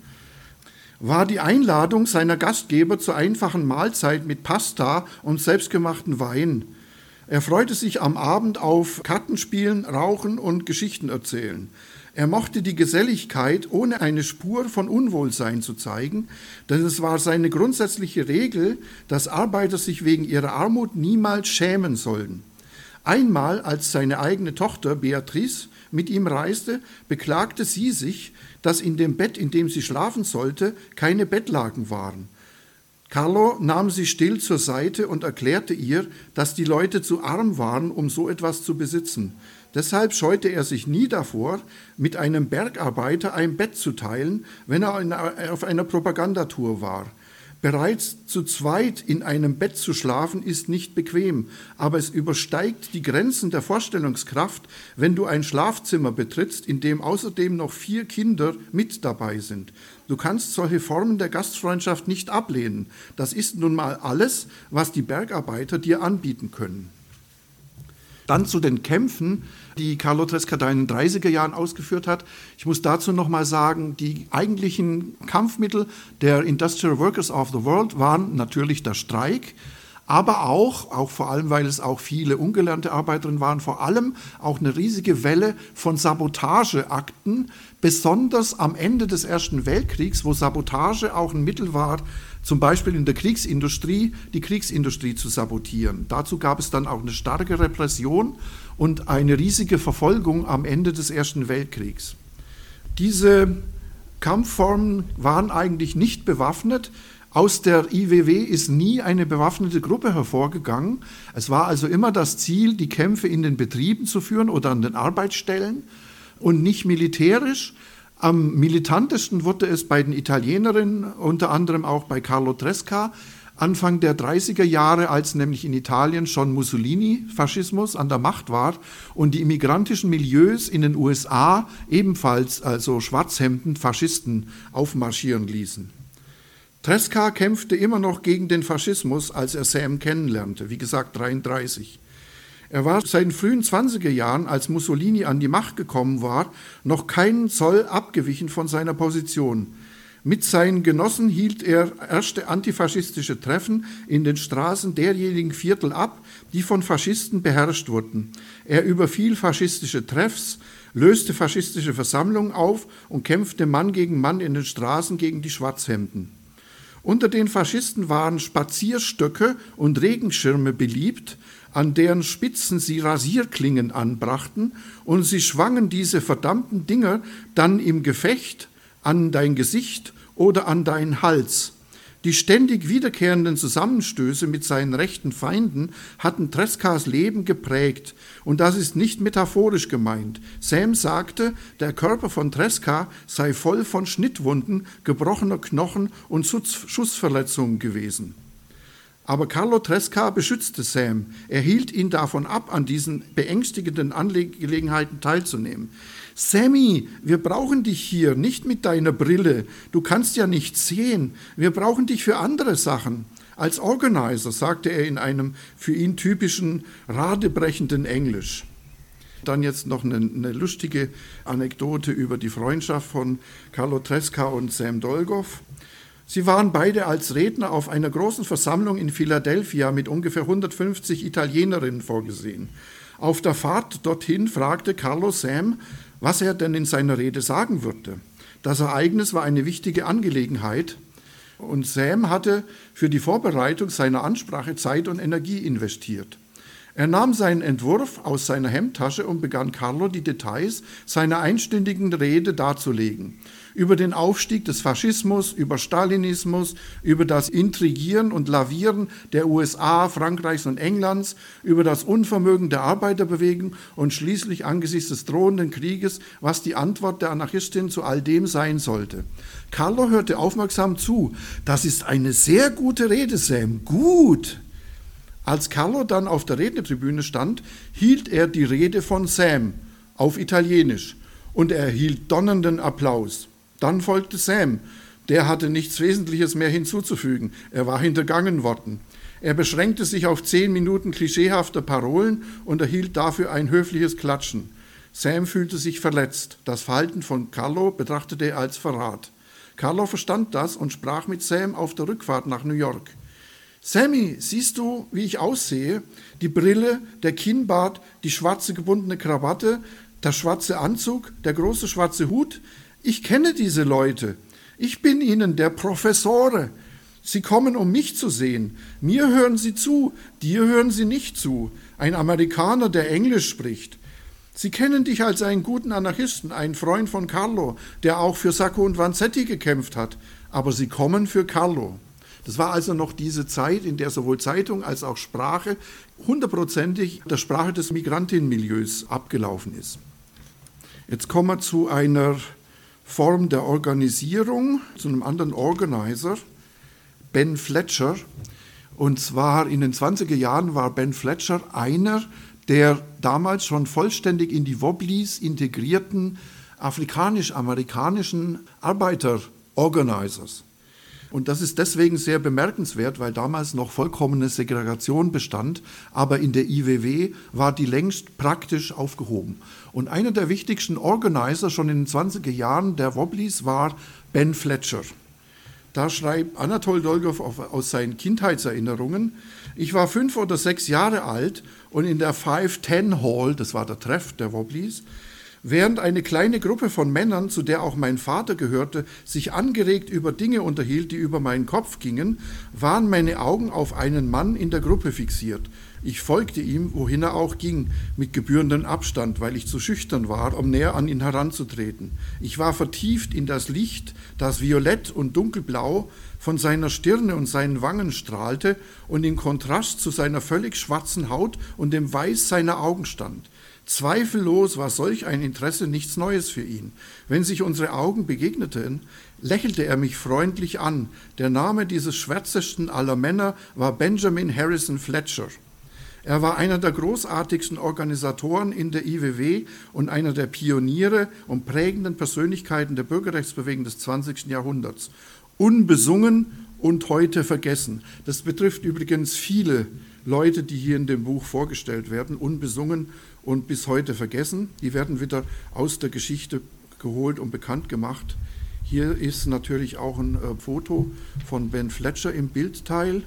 war die Einladung seiner Gastgeber zur einfachen Mahlzeit mit Pasta und selbstgemachten Wein. Er freute sich am Abend auf Kartenspielen, Rauchen und Geschichten erzählen. Er mochte die Geselligkeit, ohne eine Spur von Unwohlsein zu zeigen, denn es war seine grundsätzliche Regel, dass Arbeiter sich wegen ihrer Armut niemals schämen sollten. Einmal, als seine eigene Tochter Beatrice mit ihm reiste, beklagte sie sich, dass in dem Bett, in dem sie schlafen sollte, keine Bettlaken waren. Carlo nahm sie still zur Seite und erklärte ihr, dass die Leute zu arm waren, um so etwas zu besitzen. Deshalb scheute er sich nie davor, mit einem Bergarbeiter ein Bett zu teilen, wenn er auf einer Propagandatour war. Bereits zu zweit in einem Bett zu schlafen ist nicht bequem, aber es übersteigt die Grenzen der Vorstellungskraft, wenn du ein Schlafzimmer betrittst, in dem außerdem noch vier Kinder mit dabei sind. Du kannst solche Formen der Gastfreundschaft nicht ablehnen. Das ist nun mal alles, was die Bergarbeiter dir anbieten können. Dann zu den Kämpfen, die Carlo Tresca da in den dreißiger Jahren ausgeführt hat. Ich muss dazu nochmal sagen, die eigentlichen Kampfmittel der Industrial Workers of the World waren natürlich der Streik, aber auch, auch vor allem, weil es auch viele ungelernte Arbeiterinnen waren, vor allem auch eine riesige Welle von Sabotageakten, besonders am Ende des Ersten Weltkriegs, wo Sabotage auch ein Mittel war, zum Beispiel in der Kriegsindustrie, die Kriegsindustrie zu sabotieren. Dazu gab es dann auch eine starke Repression und eine riesige Verfolgung am Ende des Ersten Weltkriegs. Diese Kampfformen waren eigentlich nicht bewaffnet. Aus der I W W ist nie eine bewaffnete Gruppe hervorgegangen. Es war also immer das Ziel, die Kämpfe in den Betrieben zu führen oder an den Arbeitsstellen und nicht militärisch. Am militantesten wurde es bei den Italienerinnen, unter anderem auch bei Carlo Tresca, Anfang der dreißiger Jahre, als nämlich in Italien schon Mussolini-Faschismus an der Macht war und die immigrantischen Milieus in den U S A ebenfalls, also Schwarzhemden, Faschisten aufmarschieren ließen. Tresca kämpfte immer noch gegen den Faschismus, als er Sam kennenlernte, wie gesagt dreiunddreißig. Er war seit den frühen zwanziger Jahren, als Mussolini an die Macht gekommen war, noch keinen Zoll abgewichen von seiner Position. Mit seinen Genossen hielt er erste antifaschistische Treffen in den Straßen derjenigen Viertel ab, die von Faschisten beherrscht wurden. Er überfiel faschistische Treffs, löste faschistische Versammlungen auf und kämpfte Mann gegen Mann in den Straßen gegen die Schwarzhemden. Unter den Faschisten waren Spazierstöcke und Regenschirme beliebt, an deren Spitzen sie Rasierklingen anbrachten, und sie schwangen diese verdammten Dinger dann im Gefecht an dein Gesicht oder an deinen Hals. Die ständig wiederkehrenden Zusammenstöße mit seinen rechten Feinden hatten Trescas Leben geprägt, und das ist nicht metaphorisch gemeint. Sam sagte, der Körper von Tresca sei voll von Schnittwunden, gebrochener Knochen und Schussverletzungen gewesen. Aber Carlo Tresca beschützte Sam. Er hielt ihn davon ab, an diesen beängstigenden Angelegenheiten teilzunehmen. Sammy, wir brauchen dich hier, nicht mit deiner Brille. Du kannst ja nichts sehen. Wir brauchen dich für andere Sachen. Als Organizer, sagte er in einem für ihn typischen, radebrechenden Englisch. Dann jetzt noch eine, eine lustige Anekdote über die Freundschaft von Carlo Tresca und Sam Dolgoff. Sie waren beide als Redner auf einer großen Versammlung in Philadelphia mit ungefähr hundertfünfzig Italienerinnen vorgesehen. Auf der Fahrt dorthin fragte Carlo Sam, was er denn in seiner Rede sagen würde. Das Ereignis war eine wichtige Angelegenheit und Sam hatte für die Vorbereitung seiner Ansprache Zeit und Energie investiert. Er nahm seinen Entwurf aus seiner Hemdtasche und begann Carlo die Details seiner einstündigen Rede darzulegen. Über den Aufstieg des Faschismus, über Stalinismus, über das Intrigieren und Lavieren der U S A, Frankreichs und Englands, über das Unvermögen der Arbeiterbewegung und schließlich angesichts des drohenden Krieges, was die Antwort der Anarchistin zu all dem sein sollte. Carlo hörte aufmerksam zu. Das ist eine sehr gute Rede, Sam. Gut! Als Carlo dann auf der Rednertribüne stand, hielt er die Rede von Sam auf Italienisch und er erhielt donnernden Applaus. Dann folgte Sam, Der hatte nichts Wesentliches mehr hinzuzufügen. Er war hintergangen worden. Er beschränkte sich auf zehn Minuten klischeehafter Parolen und erhielt dafür ein höfliches Klatschen. Sam fühlte sich verletzt. Das Verhalten von Carlo betrachtete er als Verrat. Carlo verstand das und sprach mit Sam auf der Rückfahrt nach New York. »Sammy, siehst du, wie ich aussehe? Die Brille, der Kinnbart, die schwarze gebundene Krawatte, der schwarze Anzug, der große schwarze Hut? Ich kenne diese Leute. Ich bin ihnen der Professore. Sie kommen, um mich zu sehen. Mir hören sie zu, dir hören sie nicht zu. Ein Amerikaner, der Englisch spricht. Sie kennen dich als einen guten Anarchisten, einen Freund von Carlo, der auch für Sacco und Vanzetti gekämpft hat. Aber sie kommen für Carlo.« Das war also noch diese Zeit, in der sowohl Zeitung als auch Sprache hundertprozentig der Sprache des Migrantinnenmilieus abgelaufen ist. Jetzt kommen wir zu einer Form der Organisierung, zu einem anderen Organizer, Ben Fletcher. Und zwar in den zwanziger Jahren war Ben Fletcher einer der damals schon vollständig in die Wobblies integrierten afrikanisch-amerikanischen Arbeiter-Organizers. Und das ist deswegen sehr bemerkenswert, weil damals noch vollkommene Segregation bestand, aber in der I W W war die längst praktisch aufgehoben. Und einer der wichtigsten Organizer schon in den zwanziger Jahren der Wobblies war Ben Fletcher. Da schreibt Anatol Dolgow aus seinen Kindheitserinnerungen: Ich war fünf oder sechs Jahre alt und in der Five Ten Hall, das war der Treff der Wobblies, während eine kleine Gruppe von Männern, zu der auch mein Vater gehörte, sich angeregt über Dinge unterhielt, die über meinen Kopf gingen, waren meine Augen auf einen Mann in der Gruppe fixiert. Ich folgte ihm, wohin er auch ging, mit gebührendem Abstand, weil ich zu schüchtern war, um näher an ihn heranzutreten. Ich war vertieft in das Licht, das violett und dunkelblau von seiner Stirne und seinen Wangen strahlte und im Kontrast zu seiner völlig schwarzen Haut und dem Weiß seiner Augen stand. Zweifellos war solch ein Interesse nichts Neues für ihn. Wenn sich unsere Augen begegneten, lächelte er mich freundlich an. Der Name dieses schwärzesten aller Männer war Benjamin Harrison Fletcher. Er war einer der großartigsten Organisatoren in der I W W und einer der Pioniere und prägenden Persönlichkeiten der Bürgerrechtsbewegung des zwanzigsten Jahrhunderts. Unbesungen und heute vergessen. Das betrifft übrigens viele Leute, die hier in dem Buch vorgestellt werden, unbesungen und bis heute vergessen. Die werden wieder aus der Geschichte geholt und bekannt gemacht. Hier ist natürlich auch ein äh, Foto von Ben Fletcher im Bildteil.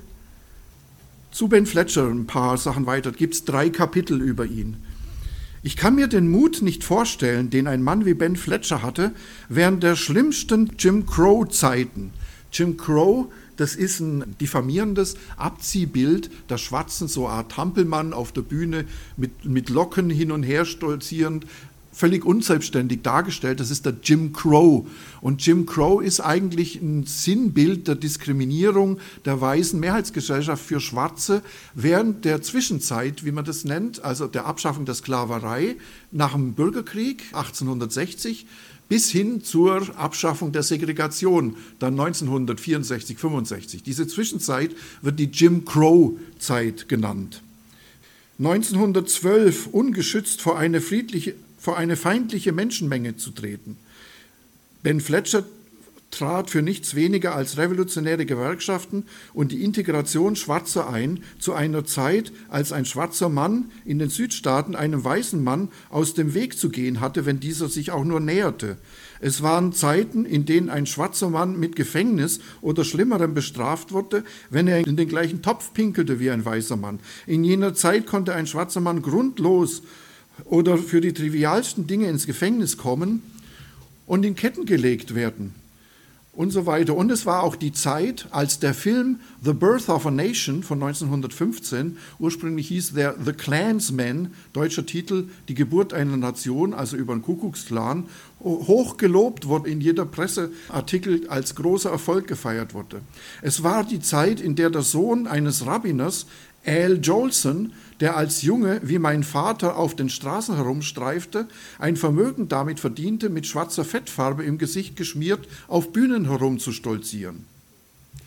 Zu Ben Fletcher ein paar Sachen weiter. Gibt es drei Kapitel über ihn. Ich kann mir den Mut nicht vorstellen, den ein Mann wie Ben Fletcher hatte, während der schlimmsten Jim Crow-Zeiten. Jim Crow, das ist ein diffamierendes Abziehbild der Schwarzen, so eine Art Hampelmann auf der Bühne mit, mit Locken hin und her stolzierend, völlig unselbstständig dargestellt. Das ist der Jim Crow. Und Jim Crow ist eigentlich ein Sinnbild der Diskriminierung der weißen Mehrheitsgesellschaft für Schwarze während der Zwischenzeit, wie man das nennt, also der Abschaffung der Sklaverei nach dem Bürgerkrieg achtzehnhundertsechzig bis hin zur Abschaffung der Segregation dann neunzehnhundertvierundsechzig, fünfundsechzig. Diese Zwischenzeit wird die Jim Crow-Zeit genannt. neunzehnhundertzwölf ungeschützt vor eine friedliche vor eine feindliche Menschenmenge zu treten. Ben Fletcher trat für nichts weniger als revolutionäre Gewerkschaften und die Integration Schwarzer ein, zu einer Zeit, als ein schwarzer Mann in den Südstaaten einem weißen Mann aus dem Weg zu gehen hatte, wenn dieser sich auch nur näherte. Es waren Zeiten, in denen ein schwarzer Mann mit Gefängnis oder Schlimmerem bestraft wurde, wenn er in den gleichen Topf pinkelte wie ein weißer Mann. In jener Zeit konnte ein schwarzer Mann grundlos oder für die trivialsten Dinge ins Gefängnis kommen und in Ketten gelegt werden und so weiter. Und es war auch die Zeit, als der Film The Birth of a Nation von neunzehnhundertfünfzehn, ursprünglich hieß der The Klansman, deutscher Titel, Die Geburt einer Nation, also über den Kuckucksklan, hoch gelobt wurde, in jeder Presseartikel als großer Erfolg gefeiert wurde. Es war die Zeit, in der der Sohn eines Rabbiners, Al Jolson, der als Junge wie mein Vater auf den Straßen herumstreifte, ein Vermögen damit verdiente, mit schwarzer Fettfarbe im Gesicht geschmiert auf Bühnen herumzustolzieren.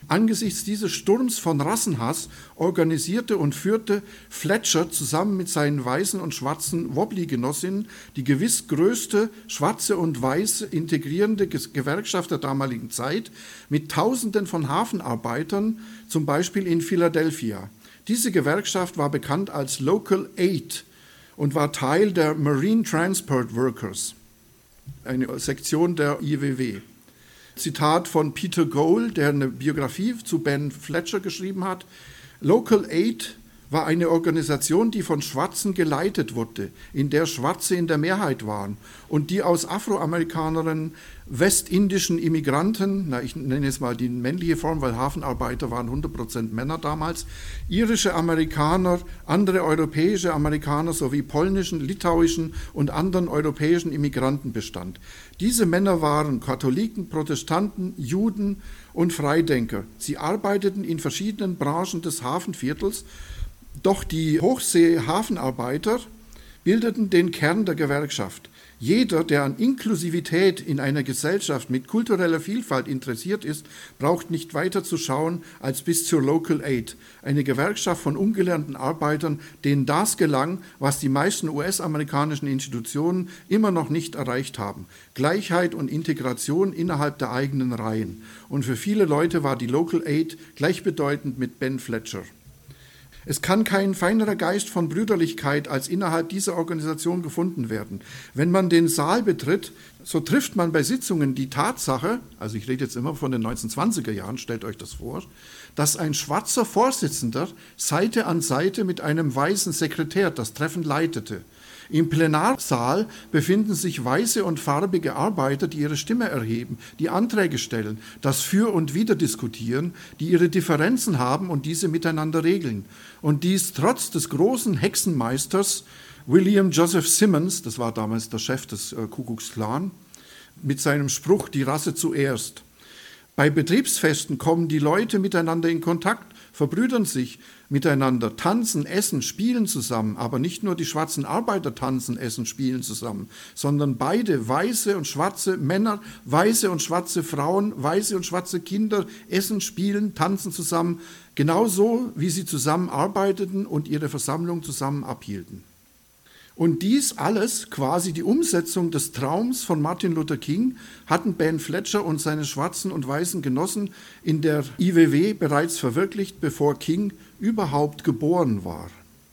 Angesichts dieses Sturms von Rassenhass organisierte und führte Fletcher zusammen mit seinen weißen und schwarzen Wobbly-Genossinnen die gewiss größte schwarze und weiße integrierende Gewerkschaft der damaligen Zeit mit Tausenden von Hafenarbeitern, zum Beispiel in Philadelphia. Diese Gewerkschaft war bekannt als Local Aid und war Teil der Marine Transport Workers, eine Sektion der I W W. Zitat von Peter Gohl, der eine Biografie zu Ben Fletcher geschrieben hat: Local Aid war eine Organisation, die von Schwarzen geleitet wurde, in der Schwarze in der Mehrheit waren und die aus Afroamerikanern, westindischen Immigranten, na, ich nenne jetzt mal die männliche Form, weil Hafenarbeiter waren hundert Prozent Männer damals, irische Amerikaner, andere europäische Amerikaner sowie polnischen, litauischen und anderen europäischen Immigranten bestand. Diese Männer waren Katholiken, Protestanten, Juden und Freidenker. Sie arbeiteten in verschiedenen Branchen des Hafenviertels, doch die Hochsee-Hafenarbeiter bildeten den Kern der Gewerkschaft. Jeder, der an Inklusivität in einer Gesellschaft mit kultureller Vielfalt interessiert ist, braucht nicht weiter zu schauen als bis zur Local Aid, eine Gewerkschaft von ungelernten Arbeitern, denen das gelang, was die meisten U S-amerikanischen Institutionen immer noch nicht erreicht haben: Gleichheit und Integration innerhalb der eigenen Reihen. Und für viele Leute war die Local Aid gleichbedeutend mit Ben Fletcher. Es kann kein feinerer Geist von Brüderlichkeit als innerhalb dieser Organisation gefunden werden. Wenn man den Saal betritt, so trifft man bei Sitzungen die Tatsache, also ich rede jetzt immer von den neunzehnhundertzwanziger Jahren, stellt euch das vor, dass ein schwarzer Vorsitzender Seite an Seite mit einem weißen Sekretär das Treffen leitete. Im Plenarsaal befinden sich weiße und farbige Arbeiter, die ihre Stimme erheben, die Anträge stellen, das Für und Wider diskutieren, die ihre Differenzen haben und diese miteinander regeln. Und dies trotz des großen Hexenmeisters William Joseph Simmons, das war damals der Chef des Ku Klux Klan, mit seinem Spruch "Die Rasse zuerst". Bei Betriebsfesten kommen die Leute miteinander in Kontakt, verbrüdern sich miteinander, tanzen, essen, spielen zusammen. Aber nicht nur die schwarzen Arbeiter tanzen, essen, spielen zusammen, sondern beide, weiße und schwarze Männer, weiße und schwarze Frauen, weiße und schwarze Kinder essen, spielen, tanzen zusammen, genauso wie sie zusammen arbeiteten und ihre Versammlung zusammen abhielten. Und dies alles, quasi die Umsetzung des Traums von Martin Luther King, hatten Ben Fletcher und seine schwarzen und weißen Genossen in der I W W bereits verwirklicht, bevor King überhaupt geboren war.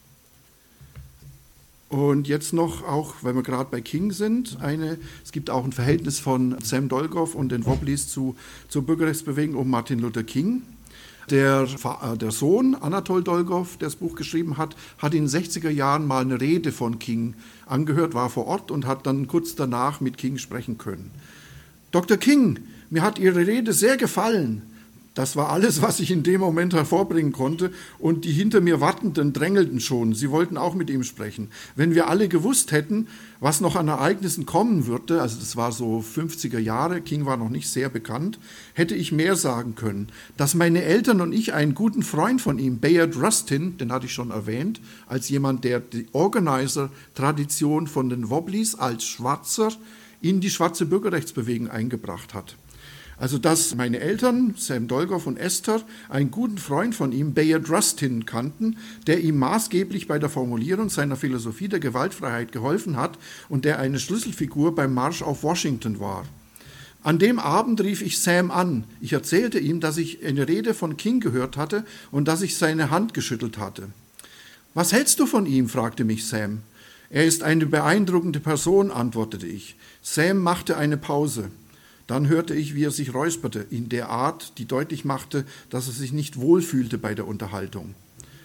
Und jetzt noch, auch weil wir gerade bei King sind, eine, es gibt auch ein Verhältnis von Sam Dolgoff und den Wobblies zu, zur Bürgerrechtsbewegung um Martin Luther King. Der, der Sohn, Anatol Dolgoff, der das Buch geschrieben hat, hat in den sechziger Jahren mal eine Rede von King angehört, war vor Ort und hat dann kurz danach mit King sprechen können. Doktor King, mir hat Ihre Rede sehr gefallen. Das war alles, was ich in dem Moment hervorbringen konnte, und die hinter mir Wartenden drängelten schon. Sie wollten auch mit ihm sprechen. Wenn wir alle gewusst hätten, was noch an Ereignissen kommen würde, also das war so fünfziger Jahre, King war noch nicht sehr bekannt, hätte ich mehr sagen können. Dass meine Eltern und ich einen guten Freund von ihm, Bayard Rustin, den hatte ich schon erwähnt, als jemand, der die Organizer-Tradition von den Wobblies als Schwarzer in die schwarze Bürgerrechtsbewegung eingebracht hat. Also dass meine Eltern, Sam Dolgoff und Esther, einen guten Freund von ihm, Bayard Rustin, kannten, der ihm maßgeblich bei der Formulierung seiner Philosophie der Gewaltfreiheit geholfen hat und der eine Schlüsselfigur beim Marsch auf Washington war. An dem Abend rief ich Sam an. Ich erzählte ihm, dass ich eine Rede von King gehört hatte und dass ich seine Hand geschüttelt hatte. »Was hältst du von ihm?« fragte mich Sam. »Er ist eine beeindruckende Person«, antwortete ich. Sam machte eine Pause. Dann hörte ich, wie er sich räusperte, in der Art, die deutlich machte, dass er sich nicht wohlfühlte bei der Unterhaltung.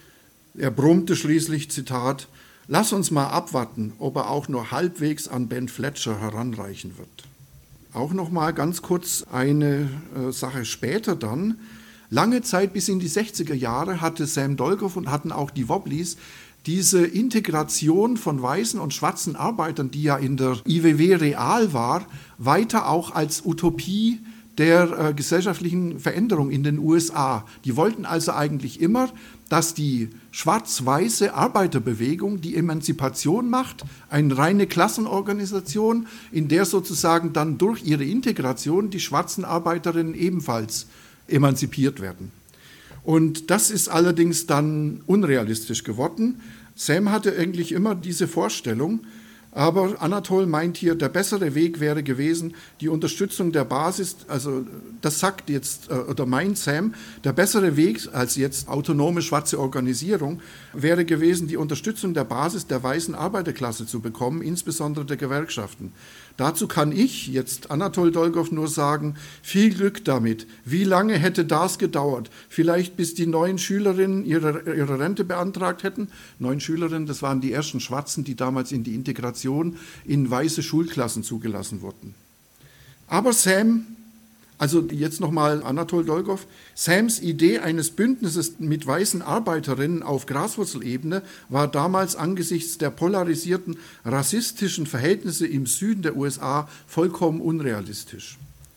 Er brummte schließlich, Zitat, »Lass uns mal abwarten, ob er auch nur halbwegs an Ben Fletcher heranreichen wird.« Auch noch mal ganz kurz eine äh, Sache später dann. Lange Zeit bis in die sechziger Jahre hatte Sam Dolgoff und hatten auch die Wobblies diese Integration von weißen und schwarzen Arbeitern, die ja in der I W W real war, weiter auch als Utopie der äh, gesellschaftlichen Veränderung in den U S A. Die wollten also eigentlich immer, dass die schwarz-weiße Arbeiterbewegung die Emanzipation macht, eine reine Klassenorganisation, in der sozusagen dann durch ihre Integration die schwarzen Arbeiterinnen ebenfalls emanzipiert werden. Und das ist allerdings dann unrealistisch geworden. Sam hatte eigentlich immer diese Vorstellung, aber Anatol meint hier, der bessere Weg wäre gewesen, die Unterstützung der Basis, also das sagt jetzt, oder meint Sam, der bessere Weg als jetzt autonome schwarze Organisierung wäre gewesen, die Unterstützung der Basis der weißen Arbeiterklasse zu bekommen, insbesondere der Gewerkschaften. Dazu kann ich jetzt Anatol Dolgow nur sagen, viel Glück damit. Wie lange hätte das gedauert? Vielleicht bis die neuen Schülerinnen ihre, ihre Rente beantragt hätten? Neun Schülerinnen, das waren die ersten Schwarzen, die damals in die Integration in weiße Schulklassen zugelassen wurden. Aber Sam, also jetzt nochmal Anatol Dolgow, Sams Idee eines Bündnisses mit weißen Arbeiterinnen auf Graswurzelebene war damals angesichts der polarisierten rassistischen Verhältnisse im Süden der U S A vollkommen unrealistisch.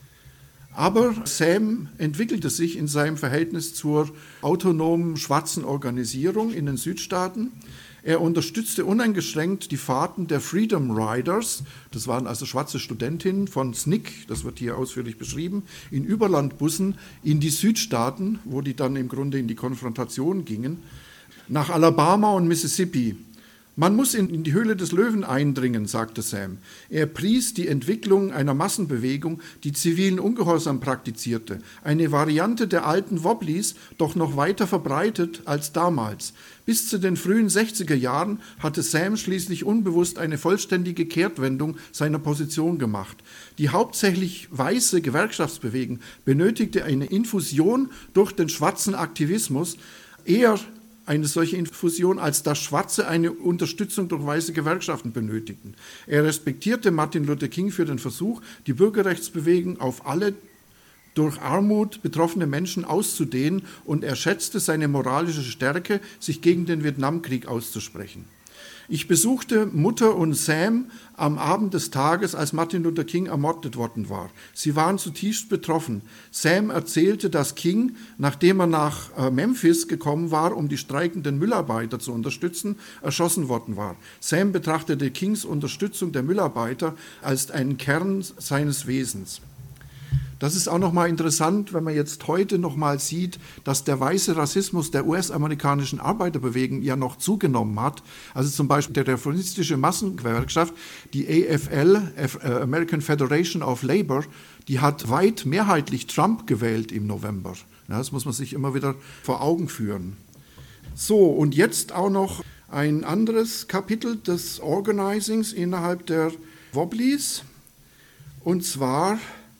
Aber Sam entwickelte sich in seinem Verhältnis zur autonomen schwarzen Organisierung in den Südstaaten. Er unterstützte uneingeschränkt die Fahrten der Freedom Riders, das waren also schwarze Studentinnen von S N C C, das wird hier ausführlich beschrieben, in Überlandbussen in die Südstaaten, wo die dann im Grunde in die Konfrontation gingen, nach Alabama und Mississippi. Man muss in die Höhle des Löwen eindringen, sagte Sam. Er pries die Entwicklung einer Massenbewegung, die zivilen Ungehorsam praktizierte, eine Variante der alten Wobblies, doch noch weiter verbreitet als damals. Bis zu den frühen sechziger Jahren hatte Sam schließlich unbewusst eine vollständige Kehrtwendung seiner Position gemacht. Die hauptsächlich weiße Gewerkschaftsbewegung benötigte eine Infusion durch den schwarzen Aktivismus, eher eine solche Infusion, als dass Schwarze eine Unterstützung durch weiße Gewerkschaften benötigten. Er respektierte Martin Luther King für den Versuch, die Bürgerrechtsbewegung auf alle durch Armut betroffene Menschen auszudehnen, und er schätzte seine moralische Stärke, sich gegen den Vietnamkrieg auszusprechen. Ich besuchte Mutter und Sam am Abend des Tages, als Martin Luther King ermordet worden war. Sie waren zutiefst betroffen. Sam erzählte, dass King, nachdem er nach Memphis gekommen war, um die streikenden Müllarbeiter zu unterstützen, erschossen worden war. Sam betrachtete Kings Unterstützung der Müllarbeiter als einen Kern seines Wesens. Das ist auch nochmal interessant, wenn man jetzt heute nochmal sieht, dass der weiße Rassismus der U S-amerikanischen Arbeiterbewegung ja noch zugenommen hat. Also zum Beispiel der reformistische Massengewerkschaft, die A F L, American Federation of Labor, die hat weit mehrheitlich Trump gewählt im November. Ja, das muss man sich immer wieder vor Augen führen. So, und jetzt auch noch ein anderes Kapitel des Organizings innerhalb der Wobblies, und zwar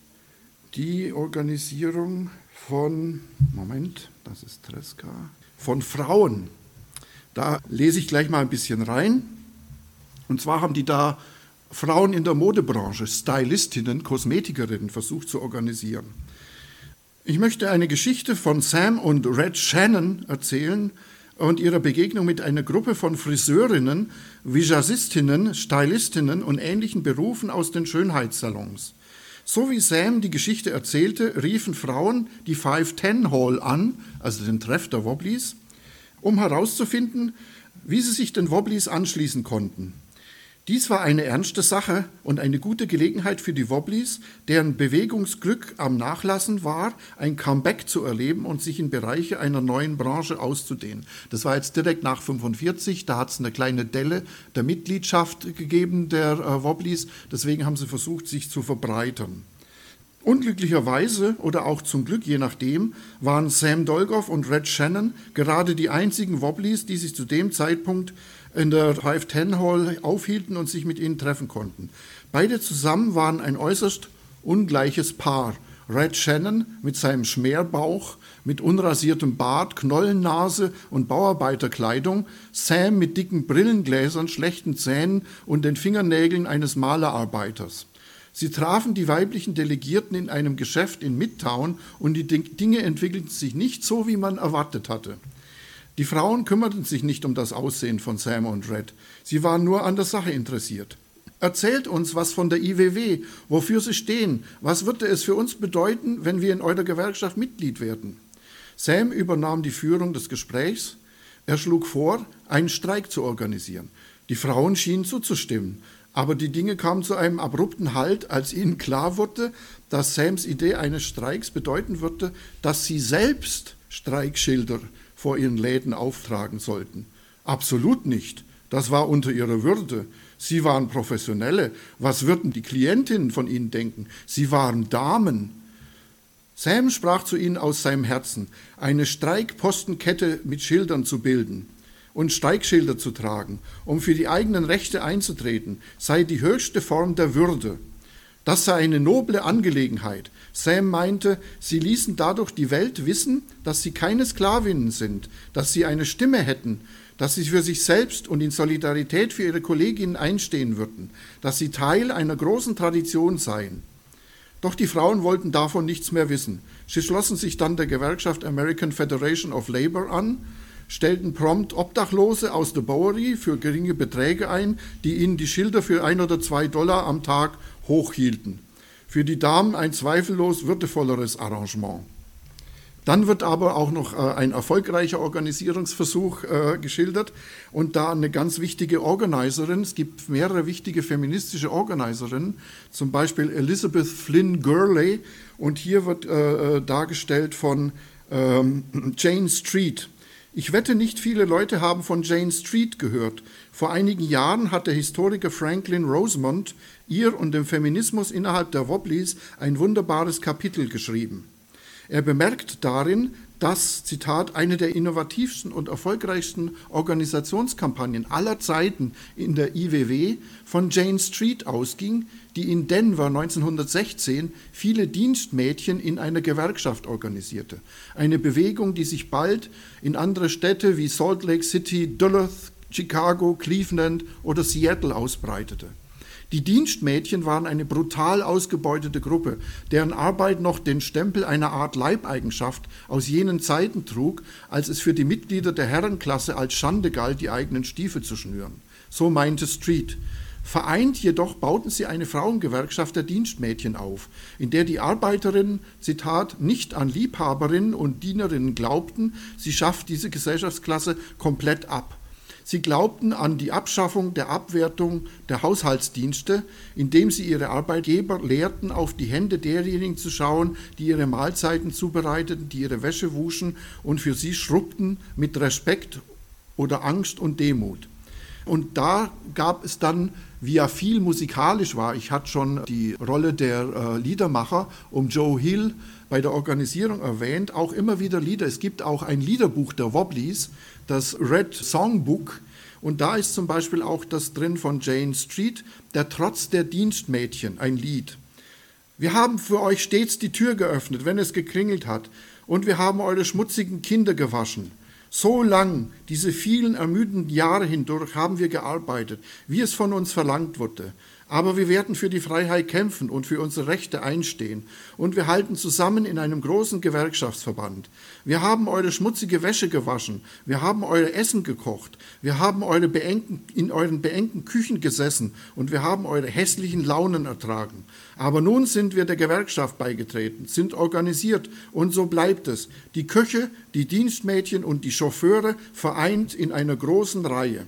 die Organisierung von, Moment, das ist Tresca, von Frauen. Da lese ich gleich mal ein bisschen rein. Und zwar haben die da Frauen in der Modebranche, Stylistinnen, Kosmetikerinnen versucht zu organisieren. Ich möchte eine Geschichte von Sam und Red Shannon erzählen und ihrer Begegnung mit einer Gruppe von Friseurinnen, Visagistinnen, Stylistinnen und ähnlichen Berufen aus den Schönheitssalons. So wie Sam die Geschichte erzählte, riefen Frauen die Five Ten Hall an, also den Treff der Wobblies, um herauszufinden, wie sie sich den Wobblies anschließen konnten. Dies war eine ernste Sache und eine gute Gelegenheit für die Wobblies, deren Bewegungsglück am Nachlassen war, ein Comeback zu erleben und sich in Bereiche einer neuen Branche auszudehnen. Das war jetzt direkt nach fünfundvierzig, da hat es eine kleine Delle der Mitgliedschaft gegeben, der äh, Wobblies, deswegen haben sie versucht, sich zu verbreitern. Unglücklicherweise oder auch zum Glück, je nachdem, waren Sam Dolgow und Red Shannon gerade die einzigen Wobblies, die sich zu dem Zeitpunkt in der Five Ten Hall aufhielten und sich mit ihnen treffen konnten. Beide zusammen waren ein äußerst ungleiches Paar. Red Shannon mit seinem Schmerbauch, mit unrasiertem Bart, Knollennase und Bauarbeiterkleidung, Sam mit dicken Brillengläsern, schlechten Zähnen und den Fingernägeln eines Malerarbeiters. Sie trafen die weiblichen Delegierten in einem Geschäft in Midtown und die Dinge entwickelten sich nicht so, wie man erwartet hatte. Die Frauen kümmerten sich nicht um das Aussehen von Sam und Red. Sie waren nur an der Sache interessiert. Erzählt uns was von der I W W, wofür sie stehen. Was würde es für uns bedeuten, wenn wir in eurer Gewerkschaft Mitglied werden? Sam übernahm die Führung des Gesprächs. Er schlug vor, einen Streik zu organisieren. Die Frauen schienen zuzustimmen. Aber die Dinge kamen zu einem abrupten Halt, als ihnen klar wurde, dass Sams Idee eines Streiks bedeuten würde, dass sie selbst Streikschilder vor ihren Läden auftragen sollten. Absolut nicht. Das war unter ihrer Würde. Sie waren Professionelle. Was würden die Klientinnen von ihnen denken? Sie waren Damen. Sam sprach zu ihnen aus seinem Herzen, eine Streikpostenkette mit Schildern zu bilden und Streikschilder zu tragen, um für die eigenen Rechte einzutreten, sei die höchste Form der Würde. Das sei eine noble Angelegenheit. Sam meinte, sie ließen dadurch die Welt wissen, dass sie keine Sklavinnen sind, dass sie eine Stimme hätten, dass sie für sich selbst und in Solidarität für ihre Kolleginnen einstehen würden, dass sie Teil einer großen Tradition seien. Doch die Frauen wollten davon nichts mehr wissen. Sie schlossen sich dann der Gewerkschaft American Federation of Labor an, stellten prompt Obdachlose aus der Bowery für geringe Beträge ein, die ihnen die Schilder für ein oder zwei Dollar am Tag hochhielten. Für die Damen ein zweifellos würdevolleres Arrangement. Dann wird aber auch noch äh, ein erfolgreicher Organisierungsversuch äh, geschildert und da eine ganz wichtige Organiserin, es gibt mehrere wichtige feministische Organiserinnen, zum Beispiel Elizabeth Flynn Gurley und hier wird äh, dargestellt von ähm, Jane Street. Ich wette, nicht viele Leute haben von Jane Street gehört. Vor einigen Jahren hat der Historiker Franklin Rosemont ihr und dem Feminismus innerhalb der Wobblies ein wunderbares Kapitel geschrieben. Er bemerkt darin, dass, Zitat, eine der innovativsten und erfolgreichsten Organisationskampagnen aller Zeiten in der I W W von Jane Street ausging, die in Denver neunzehnhundertsechzehn viele Dienstmädchen in einer Gewerkschaft organisierte. Eine Bewegung, die sich bald in andere Städte wie Salt Lake City, Duluth, Chicago, Cleveland oder Seattle ausbreitete. Die Dienstmädchen waren eine brutal ausgebeutete Gruppe, deren Arbeit noch den Stempel einer Art Leibeigenschaft aus jenen Zeiten trug, als es für die Mitglieder der Herrenklasse als Schande galt, die eigenen Stiefel zu schnüren. So meinte Street. Vereint jedoch bauten sie eine Frauengewerkschaft der Dienstmädchen auf, in der die Arbeiterinnen, Zitat, nicht an Liebhaberinnen und Dienerinnen glaubten, sie schafft diese Gesellschaftsklasse komplett ab. Sie glaubten an die Abschaffung der Abwertung der Haushaltsdienste, indem sie ihre Arbeitgeber lehrten, auf die Hände derjenigen zu schauen, die ihre Mahlzeiten zubereiteten, die ihre Wäsche wuschen und für sie schrubbten mit Respekt oder Angst und Demut. Und da gab es dann, wie ja viel musikalisch war, ich hatte schon die Rolle der äh, Liedermacher um Joe Hill bei der Organisierung erwähnt, auch immer wieder Lieder. Es gibt auch ein Liederbuch der Wobblies, das Red Songbook, und da ist zum Beispiel auch das drin von Jane Street, der Trotz der Dienstmädchen, ein Lied. Wir haben für euch stets die Tür geöffnet, wenn es geklingelt hat, und wir haben eure schmutzigen Kinder gewaschen. So lang, diese vielen ermüdenden Jahre hindurch, haben wir gearbeitet, wie es von uns verlangt wurde. Aber wir werden für die Freiheit kämpfen und für unsere Rechte einstehen. Und wir halten zusammen in einem großen Gewerkschaftsverband. Wir haben eure schmutzige Wäsche gewaschen. Wir haben euer Essen gekocht. Wir haben eure beengten, in euren beengten Küchen gesessen. Und wir haben eure hässlichen Launen ertragen. Aber nun sind wir der Gewerkschaft beigetreten, sind organisiert. Und so bleibt es. Die Köche, die Dienstmädchen und die Chauffeure vereint in einer großen Reihe.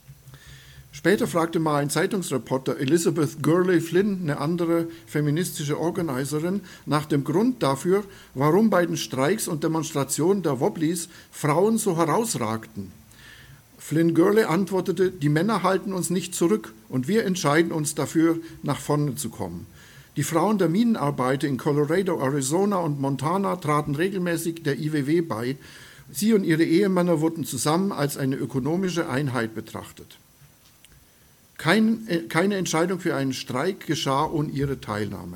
Später fragte mal ein Zeitungsreporter Elizabeth Gurley Flynn, eine andere feministische Organiserin, nach dem Grund dafür, warum bei den Streiks und Demonstrationen der Wobblies Frauen so herausragten. Flynn Gurley antwortete, die Männer halten uns nicht zurück und wir entscheiden uns dafür, nach vorne zu kommen. Die Frauen der Minenarbeiter in Colorado, Arizona und Montana traten regelmäßig der I W W bei. Sie und ihre Ehemänner wurden zusammen als eine ökonomische Einheit betrachtet. Kein, keine Entscheidung für einen Streik geschah ohne ihre Teilnahme.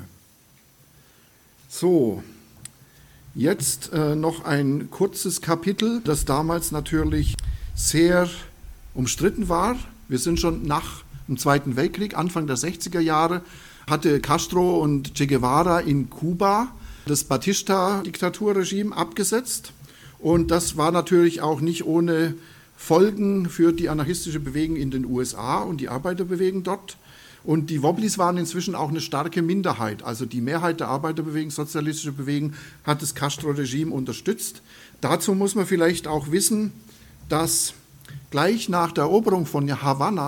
So, jetzt äh, noch ein kurzes Kapitel, das damals natürlich sehr umstritten war. Wir sind schon nach dem Zweiten Weltkrieg, Anfang der sechziger Jahre, hatte Castro und Che Guevara in Kuba das Batista-Diktaturregime abgesetzt. Und das war natürlich auch nicht ohne Folgen für die anarchistische Bewegung in den U S A und die Arbeiterbewegung dort. Und die Wobblies waren inzwischen auch eine starke Minderheit. Also die Mehrheit der Arbeiterbewegung, sozialistische Bewegung, hat das Castro-Regime unterstützt. Dazu muss man vielleicht auch wissen, dass gleich nach der Eroberung von Havanna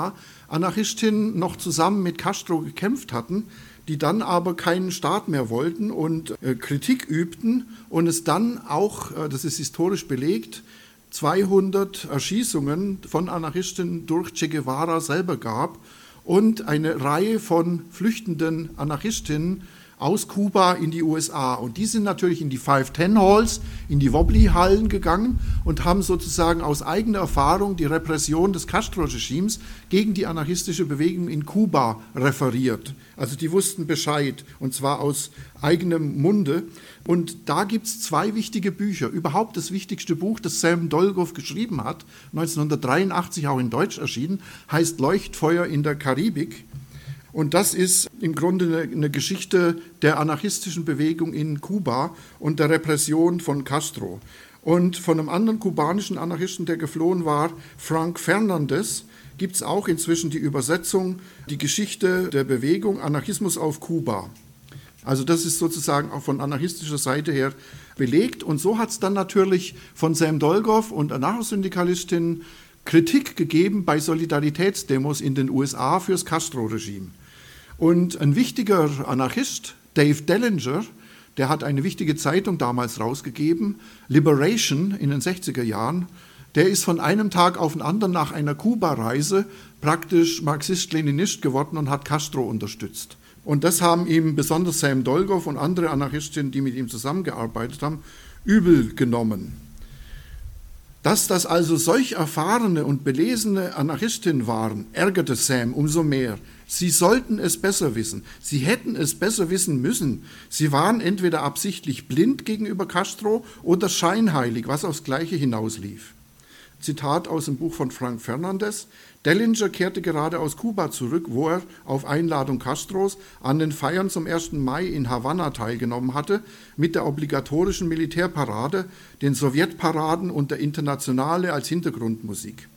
Anarchistinnen noch zusammen mit Castro gekämpft hatten, die dann aber keinen Staat mehr wollten und äh, Kritik übten und es dann auch, äh, das ist historisch belegt, zweihundert Erschießungen von Anarchistinnen durch Che Guevara selber gab und eine Reihe von flüchtenden Anarchistinnen aus Kuba in die U S A. Und die sind natürlich in die Five Ten Halls, in die Wobbly-Hallen gegangen und haben sozusagen aus eigener Erfahrung die Repression des Castro-Regimes gegen die anarchistische Bewegung in Kuba referiert. Also die wussten Bescheid, und zwar aus eigenem Munde. Und da gibt es zwei wichtige Bücher. Überhaupt das wichtigste Buch, das Sam Dolgoff geschrieben hat, neunzehnhundertdreiundachtzig auch in Deutsch erschienen, heißt Leuchtfeuer in der Karibik. Und das ist im Grunde eine Geschichte der anarchistischen Bewegung in Kuba und der Repression von Castro. Und von einem anderen kubanischen Anarchisten, der geflohen war, Frank Fernandez, gibt es auch inzwischen die Übersetzung, die Geschichte der Bewegung Anarchismus auf Kuba. Also das ist sozusagen auch von anarchistischer Seite her belegt. Und so hat es dann natürlich von Sam Dolgoff und Anarchosyndikalistinnen Kritik gegeben bei Solidaritätsdemos in den U S A fürs Castro-Regime. Und ein wichtiger Anarchist, Dave Dellinger, der hat eine wichtige Zeitung damals rausgegeben, Liberation in den sechziger Jahren, der ist von einem Tag auf den anderen nach einer Kuba-Reise praktisch Marxist-Leninist geworden und hat Castro unterstützt. Und das haben ihm besonders Sam Dolgoff und andere Anarchistinnen, die mit ihm zusammengearbeitet haben, übel genommen. Dass das also solch erfahrene und belesene Anarchistinnen waren, ärgerte Sam umso mehr. Sie sollten es besser wissen. Sie hätten es besser wissen müssen. Sie waren entweder absichtlich blind gegenüber Castro oder scheinheilig, was aufs Gleiche hinauslief. Zitat aus dem Buch von Frank Fernandez. Dellinger kehrte gerade aus Kuba zurück, wo er auf Einladung Castros an den Feiern zum ersten Mai in Havanna teilgenommen hatte, mit der obligatorischen Militärparade, den Sowjetparaden und der Internationale als Hintergrundmusik.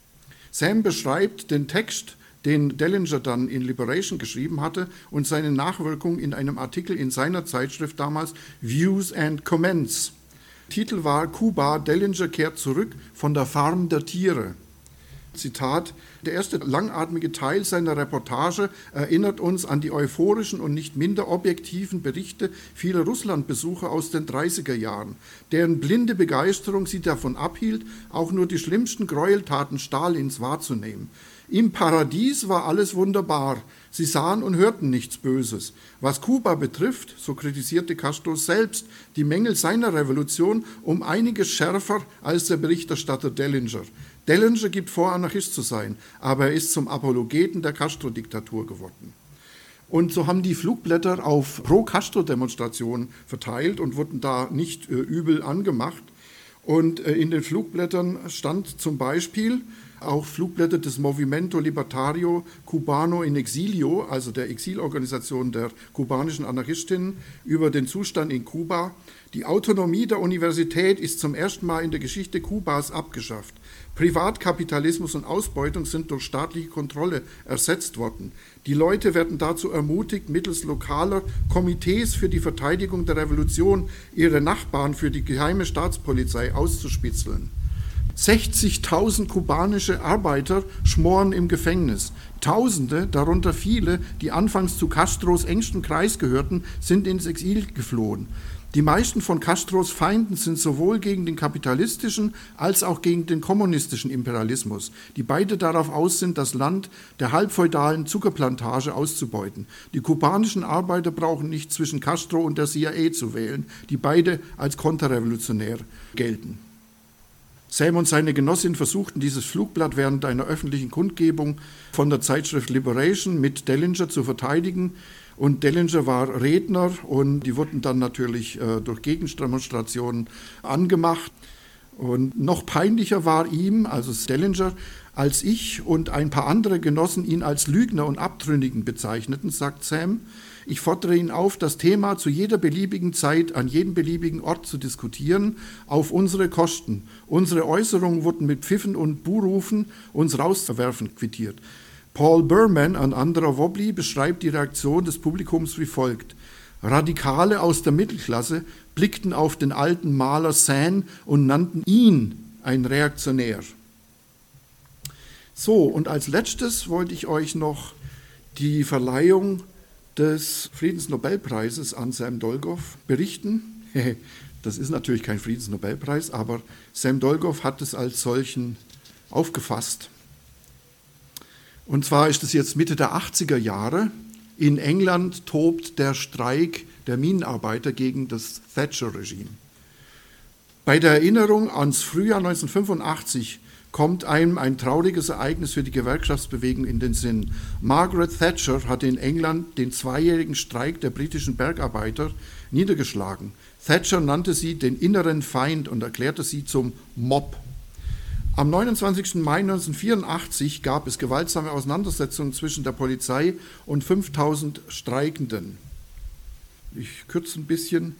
Sam beschreibt den Text, den Dellinger dann in Liberation geschrieben hatte und seine Nachwirkung in einem Artikel in seiner Zeitschrift damals Views and Comments. Titel war Kuba, Dellinger kehrt zurück von der Farm der Tiere. Zitat, der erste langatmige Teil seiner Reportage erinnert uns an die euphorischen und nicht minder objektiven Berichte vieler Russlandbesucher aus den dreißiger Jahren, deren blinde Begeisterung sie davon abhielt, auch nur die schlimmsten Gräueltaten Stalins wahrzunehmen. Im Paradies war alles wunderbar. Sie sahen und hörten nichts Böses. Was Kuba betrifft, so kritisierte Castro selbst die Mängel seiner Revolution um einiges schärfer als der Berichterstatter Dellinger. Dellinger gibt vor, Anarchist zu sein, aber er ist zum Apologeten der Castro-Diktatur geworden. Und so haben die Flugblätter auf Pro-Castro-Demonstrationen verteilt und wurden da nicht äh, übel angemacht. Und äh, in den Flugblättern stand zum Beispiel auch Flugblätter des Movimento Libertario Cubano in Exilio, also der Exilorganisation der kubanischen Anarchistinnen, über den Zustand in Kuba. Die Autonomie der Universität ist zum ersten Mal in der Geschichte Kubas abgeschafft. Privatkapitalismus und Ausbeutung sind durch staatliche Kontrolle ersetzt worden. Die Leute werden dazu ermutigt, mittels lokaler Komitees für die Verteidigung der Revolution ihre Nachbarn für die geheime Staatspolizei auszuspitzeln. sechzigtausend kubanische Arbeiter schmoren im Gefängnis. Tausende, darunter viele, die anfangs zu Castros engsten Kreis gehörten, sind ins Exil geflohen. Die meisten von Castros Feinden sind sowohl gegen den kapitalistischen als auch gegen den kommunistischen Imperialismus, die beide darauf aus sind, das Land der halbfeudalen Zuckerplantage auszubeuten. Die kubanischen Arbeiter brauchen nicht zwischen Castro und der C I A zu wählen, die beide als konterrevolutionär gelten. Sam und seine Genossin versuchten dieses Flugblatt während einer öffentlichen Kundgebung von der Zeitschrift Liberation mit Dellinger zu verteidigen. Und Dellinger war Redner und die wurden dann natürlich äh, durch Gegendemonstrationen angemacht. Und noch peinlicher war ihm, also Dellinger, als ich und ein paar andere Genossen ihn als Lügner und Abtrünnigen bezeichneten, sagt Sam. Ich fordere ihn auf, das Thema zu jeder beliebigen Zeit an jedem beliebigen Ort zu diskutieren, auf unsere Kosten. Unsere Äußerungen wurden mit Pfiffen und Buhrufen uns rauszuwerfen quittiert. Paul Berman, ein anderer Wobbly, beschreibt die Reaktion des Publikums wie folgt. Radikale aus der Mittelklasse blickten auf den alten Maler Sam und nannten ihn ein Reaktionär. So, und als letztes wollte ich euch noch die Verleihung des Friedensnobelpreises an Sam Dolgoff berichten. Das ist natürlich kein Friedensnobelpreis, aber Sam Dolgoff hat es als solchen aufgefasst. Und zwar ist es jetzt Mitte der achtziger Jahre. In England tobt der Streik der Minenarbeiter gegen das Thatcher-Regime. Bei der Erinnerung ans Frühjahr neunzehnhundertfünfundachtzig kommt einem ein trauriges Ereignis für die Gewerkschaftsbewegung in den Sinn. Margaret Thatcher hatte in England den zweijährigen Streik der britischen Bergarbeiter niedergeschlagen. Thatcher nannte sie den inneren Feind und erklärte sie zum Mob. Am neunundzwanzigsten Mai neunzehnhundertvierundachtzig gab es gewaltsame Auseinandersetzungen zwischen der Polizei und fünftausend Streikenden. Ich kürze ein bisschen.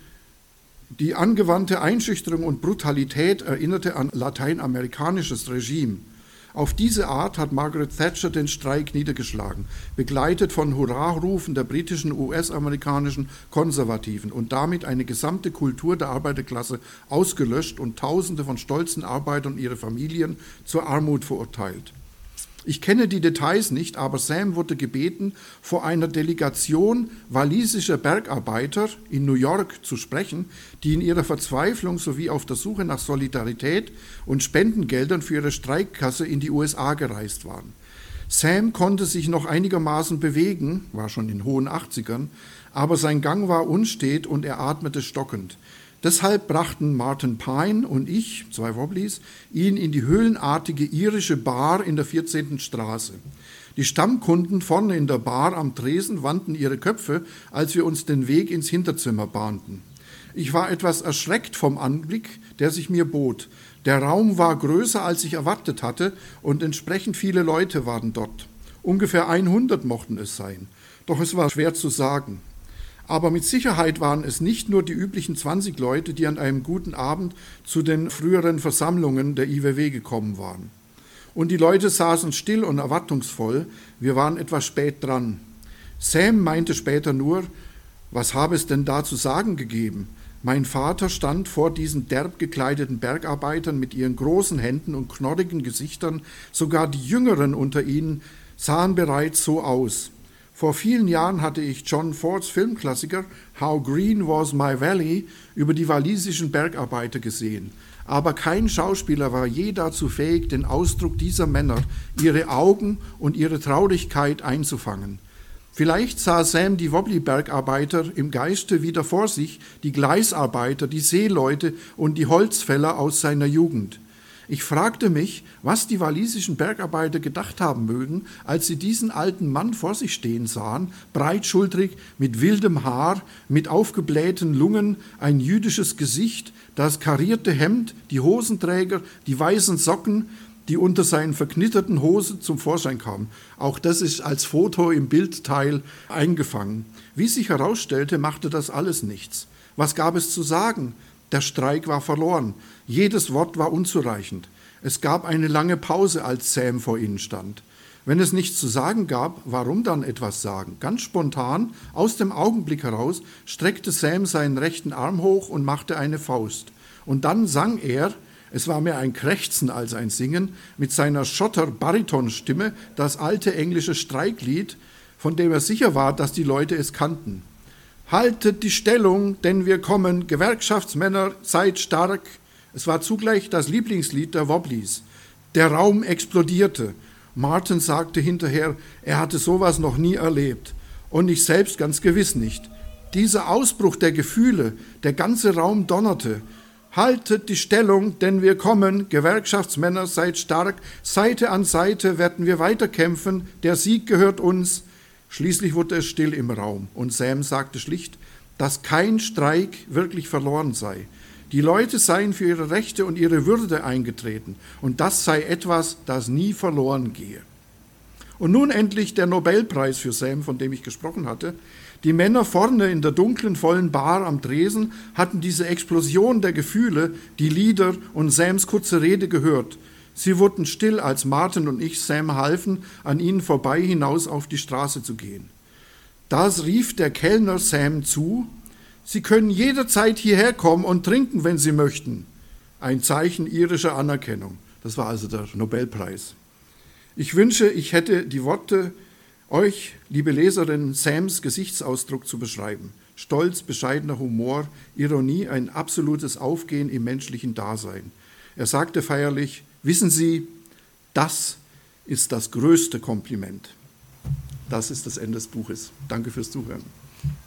Die angewandte Einschüchterung und Brutalität erinnerte an lateinamerikanisches Regime. Auf diese Art hat Margaret Thatcher den Streik niedergeschlagen, begleitet von Hurrarufen der britischen, U S-amerikanischen Konservativen und damit eine gesamte Kultur der Arbeiterklasse ausgelöscht und Tausende von stolzen Arbeitern und ihre Familien zur Armut verurteilt. Ich kenne die Details nicht, aber Sam wurde gebeten, vor einer Delegation walisischer Bergarbeiter in New York zu sprechen, die in ihrer Verzweiflung sowie auf der Suche nach Solidarität und Spendengeldern für ihre Streikkasse in die U S A gereist waren. Sam konnte sich noch einigermaßen bewegen, war schon in hohen achtzigern, aber sein Gang war unstet und er atmete stockend. Deshalb brachten Martin Pine und ich, zwei Wobblies, ihn in die höhlenartige irische Bar in der vierzehnten Straße. Die Stammkunden vorne in der Bar am Tresen wandten ihre Köpfe, als wir uns den Weg ins Hinterzimmer bahnten. Ich war etwas erschreckt vom Anblick, der sich mir bot. Der Raum war größer, als ich erwartet hatte, und entsprechend viele Leute waren dort. Ungefähr hundert mochten es sein. Doch es war schwer zu sagen. Aber mit Sicherheit waren es nicht nur die üblichen zwanzig Leute, die an einem guten Abend zu den früheren Versammlungen der I W W gekommen waren. Und die Leute saßen still und erwartungsvoll, wir waren etwas spät dran. Sam meinte später nur, was habe es denn da zu sagen gegeben? Mein Vater stand vor diesen derb gekleideten Bergarbeitern mit ihren großen Händen und knorrigen Gesichtern, sogar die Jüngeren unter ihnen sahen bereits so aus. Vor vielen Jahren hatte ich John Fords Filmklassiker How Green Was My Valley über die walisischen Bergarbeiter gesehen. Aber kein Schauspieler war je dazu fähig, den Ausdruck dieser Männer, ihre Augen und ihre Traurigkeit einzufangen. Vielleicht sah Sam die Wobbly-Bergarbeiter im Geiste wieder vor sich, die Gleisarbeiter, die Seeleute und die Holzfäller aus seiner Jugend. Ich fragte mich, was die walisischen Bergarbeiter gedacht haben mögen, als sie diesen alten Mann vor sich stehen sahen, breitschultrig, mit wildem Haar, mit aufgeblähten Lungen, ein jüdisches Gesicht, das karierte Hemd, die Hosenträger, die weißen Socken, die unter seinen verknitterten Hosen zum Vorschein kamen. Auch das ist als Foto im Bildteil eingefangen. Wie sich herausstellte, machte das alles nichts. Was gab es zu sagen? Der Streik war verloren. Jedes Wort war unzureichend. Es gab eine lange Pause, als Sam vor ihnen stand. Wenn es nichts zu sagen gab, warum dann etwas sagen? Ganz spontan, aus dem Augenblick heraus, streckte Sam seinen rechten Arm hoch und machte eine Faust. Und dann sang er, es war mehr ein Krächzen als ein Singen, mit seiner Schotter-Baritonstimme das alte englische Streiklied, von dem er sicher war, dass die Leute es kannten. Haltet die Stellung, denn wir kommen, Gewerkschaftsmänner, seid stark. Es war zugleich das Lieblingslied der Wobblies. Der Raum explodierte. Martin sagte hinterher, er hatte sowas noch nie erlebt. Und ich selbst ganz gewiss nicht. Dieser Ausbruch der Gefühle, der ganze Raum donnerte. Haltet die Stellung, denn wir kommen, Gewerkschaftsmänner, seid stark. Seite an Seite werden wir weiterkämpfen, der Sieg gehört uns. Schließlich wurde es still im Raum und Sam sagte schlicht, dass kein Streik wirklich verloren sei. Die Leute seien für ihre Rechte und ihre Würde eingetreten und das sei etwas, das nie verloren gehe. Und nun endlich der Nobelpreis für Sam, von dem ich gesprochen hatte. Die Männer vorne in der dunklen, vollen Bar am Tresen hatten diese Explosion der Gefühle, die Lieder und Sams kurze Rede gehört. Sie wurden still, als Martin und ich Sam halfen, an ihnen vorbei hinaus auf die Straße zu gehen. Da rief der Kellner Sam zu, Sie können jederzeit hierher kommen und trinken, wenn Sie möchten. Ein Zeichen irischer Anerkennung. Das war also der Nobelpreis. Ich wünsche, ich hätte die Worte, euch, liebe Leserin, Sams Gesichtsausdruck zu beschreiben. Stolz, bescheidener Humor, Ironie, ein absolutes Aufgehen im menschlichen Dasein. Er sagte feierlich, wissen Sie, das ist das größte Kompliment. Das ist das Ende des Buches. Danke fürs Zuhören.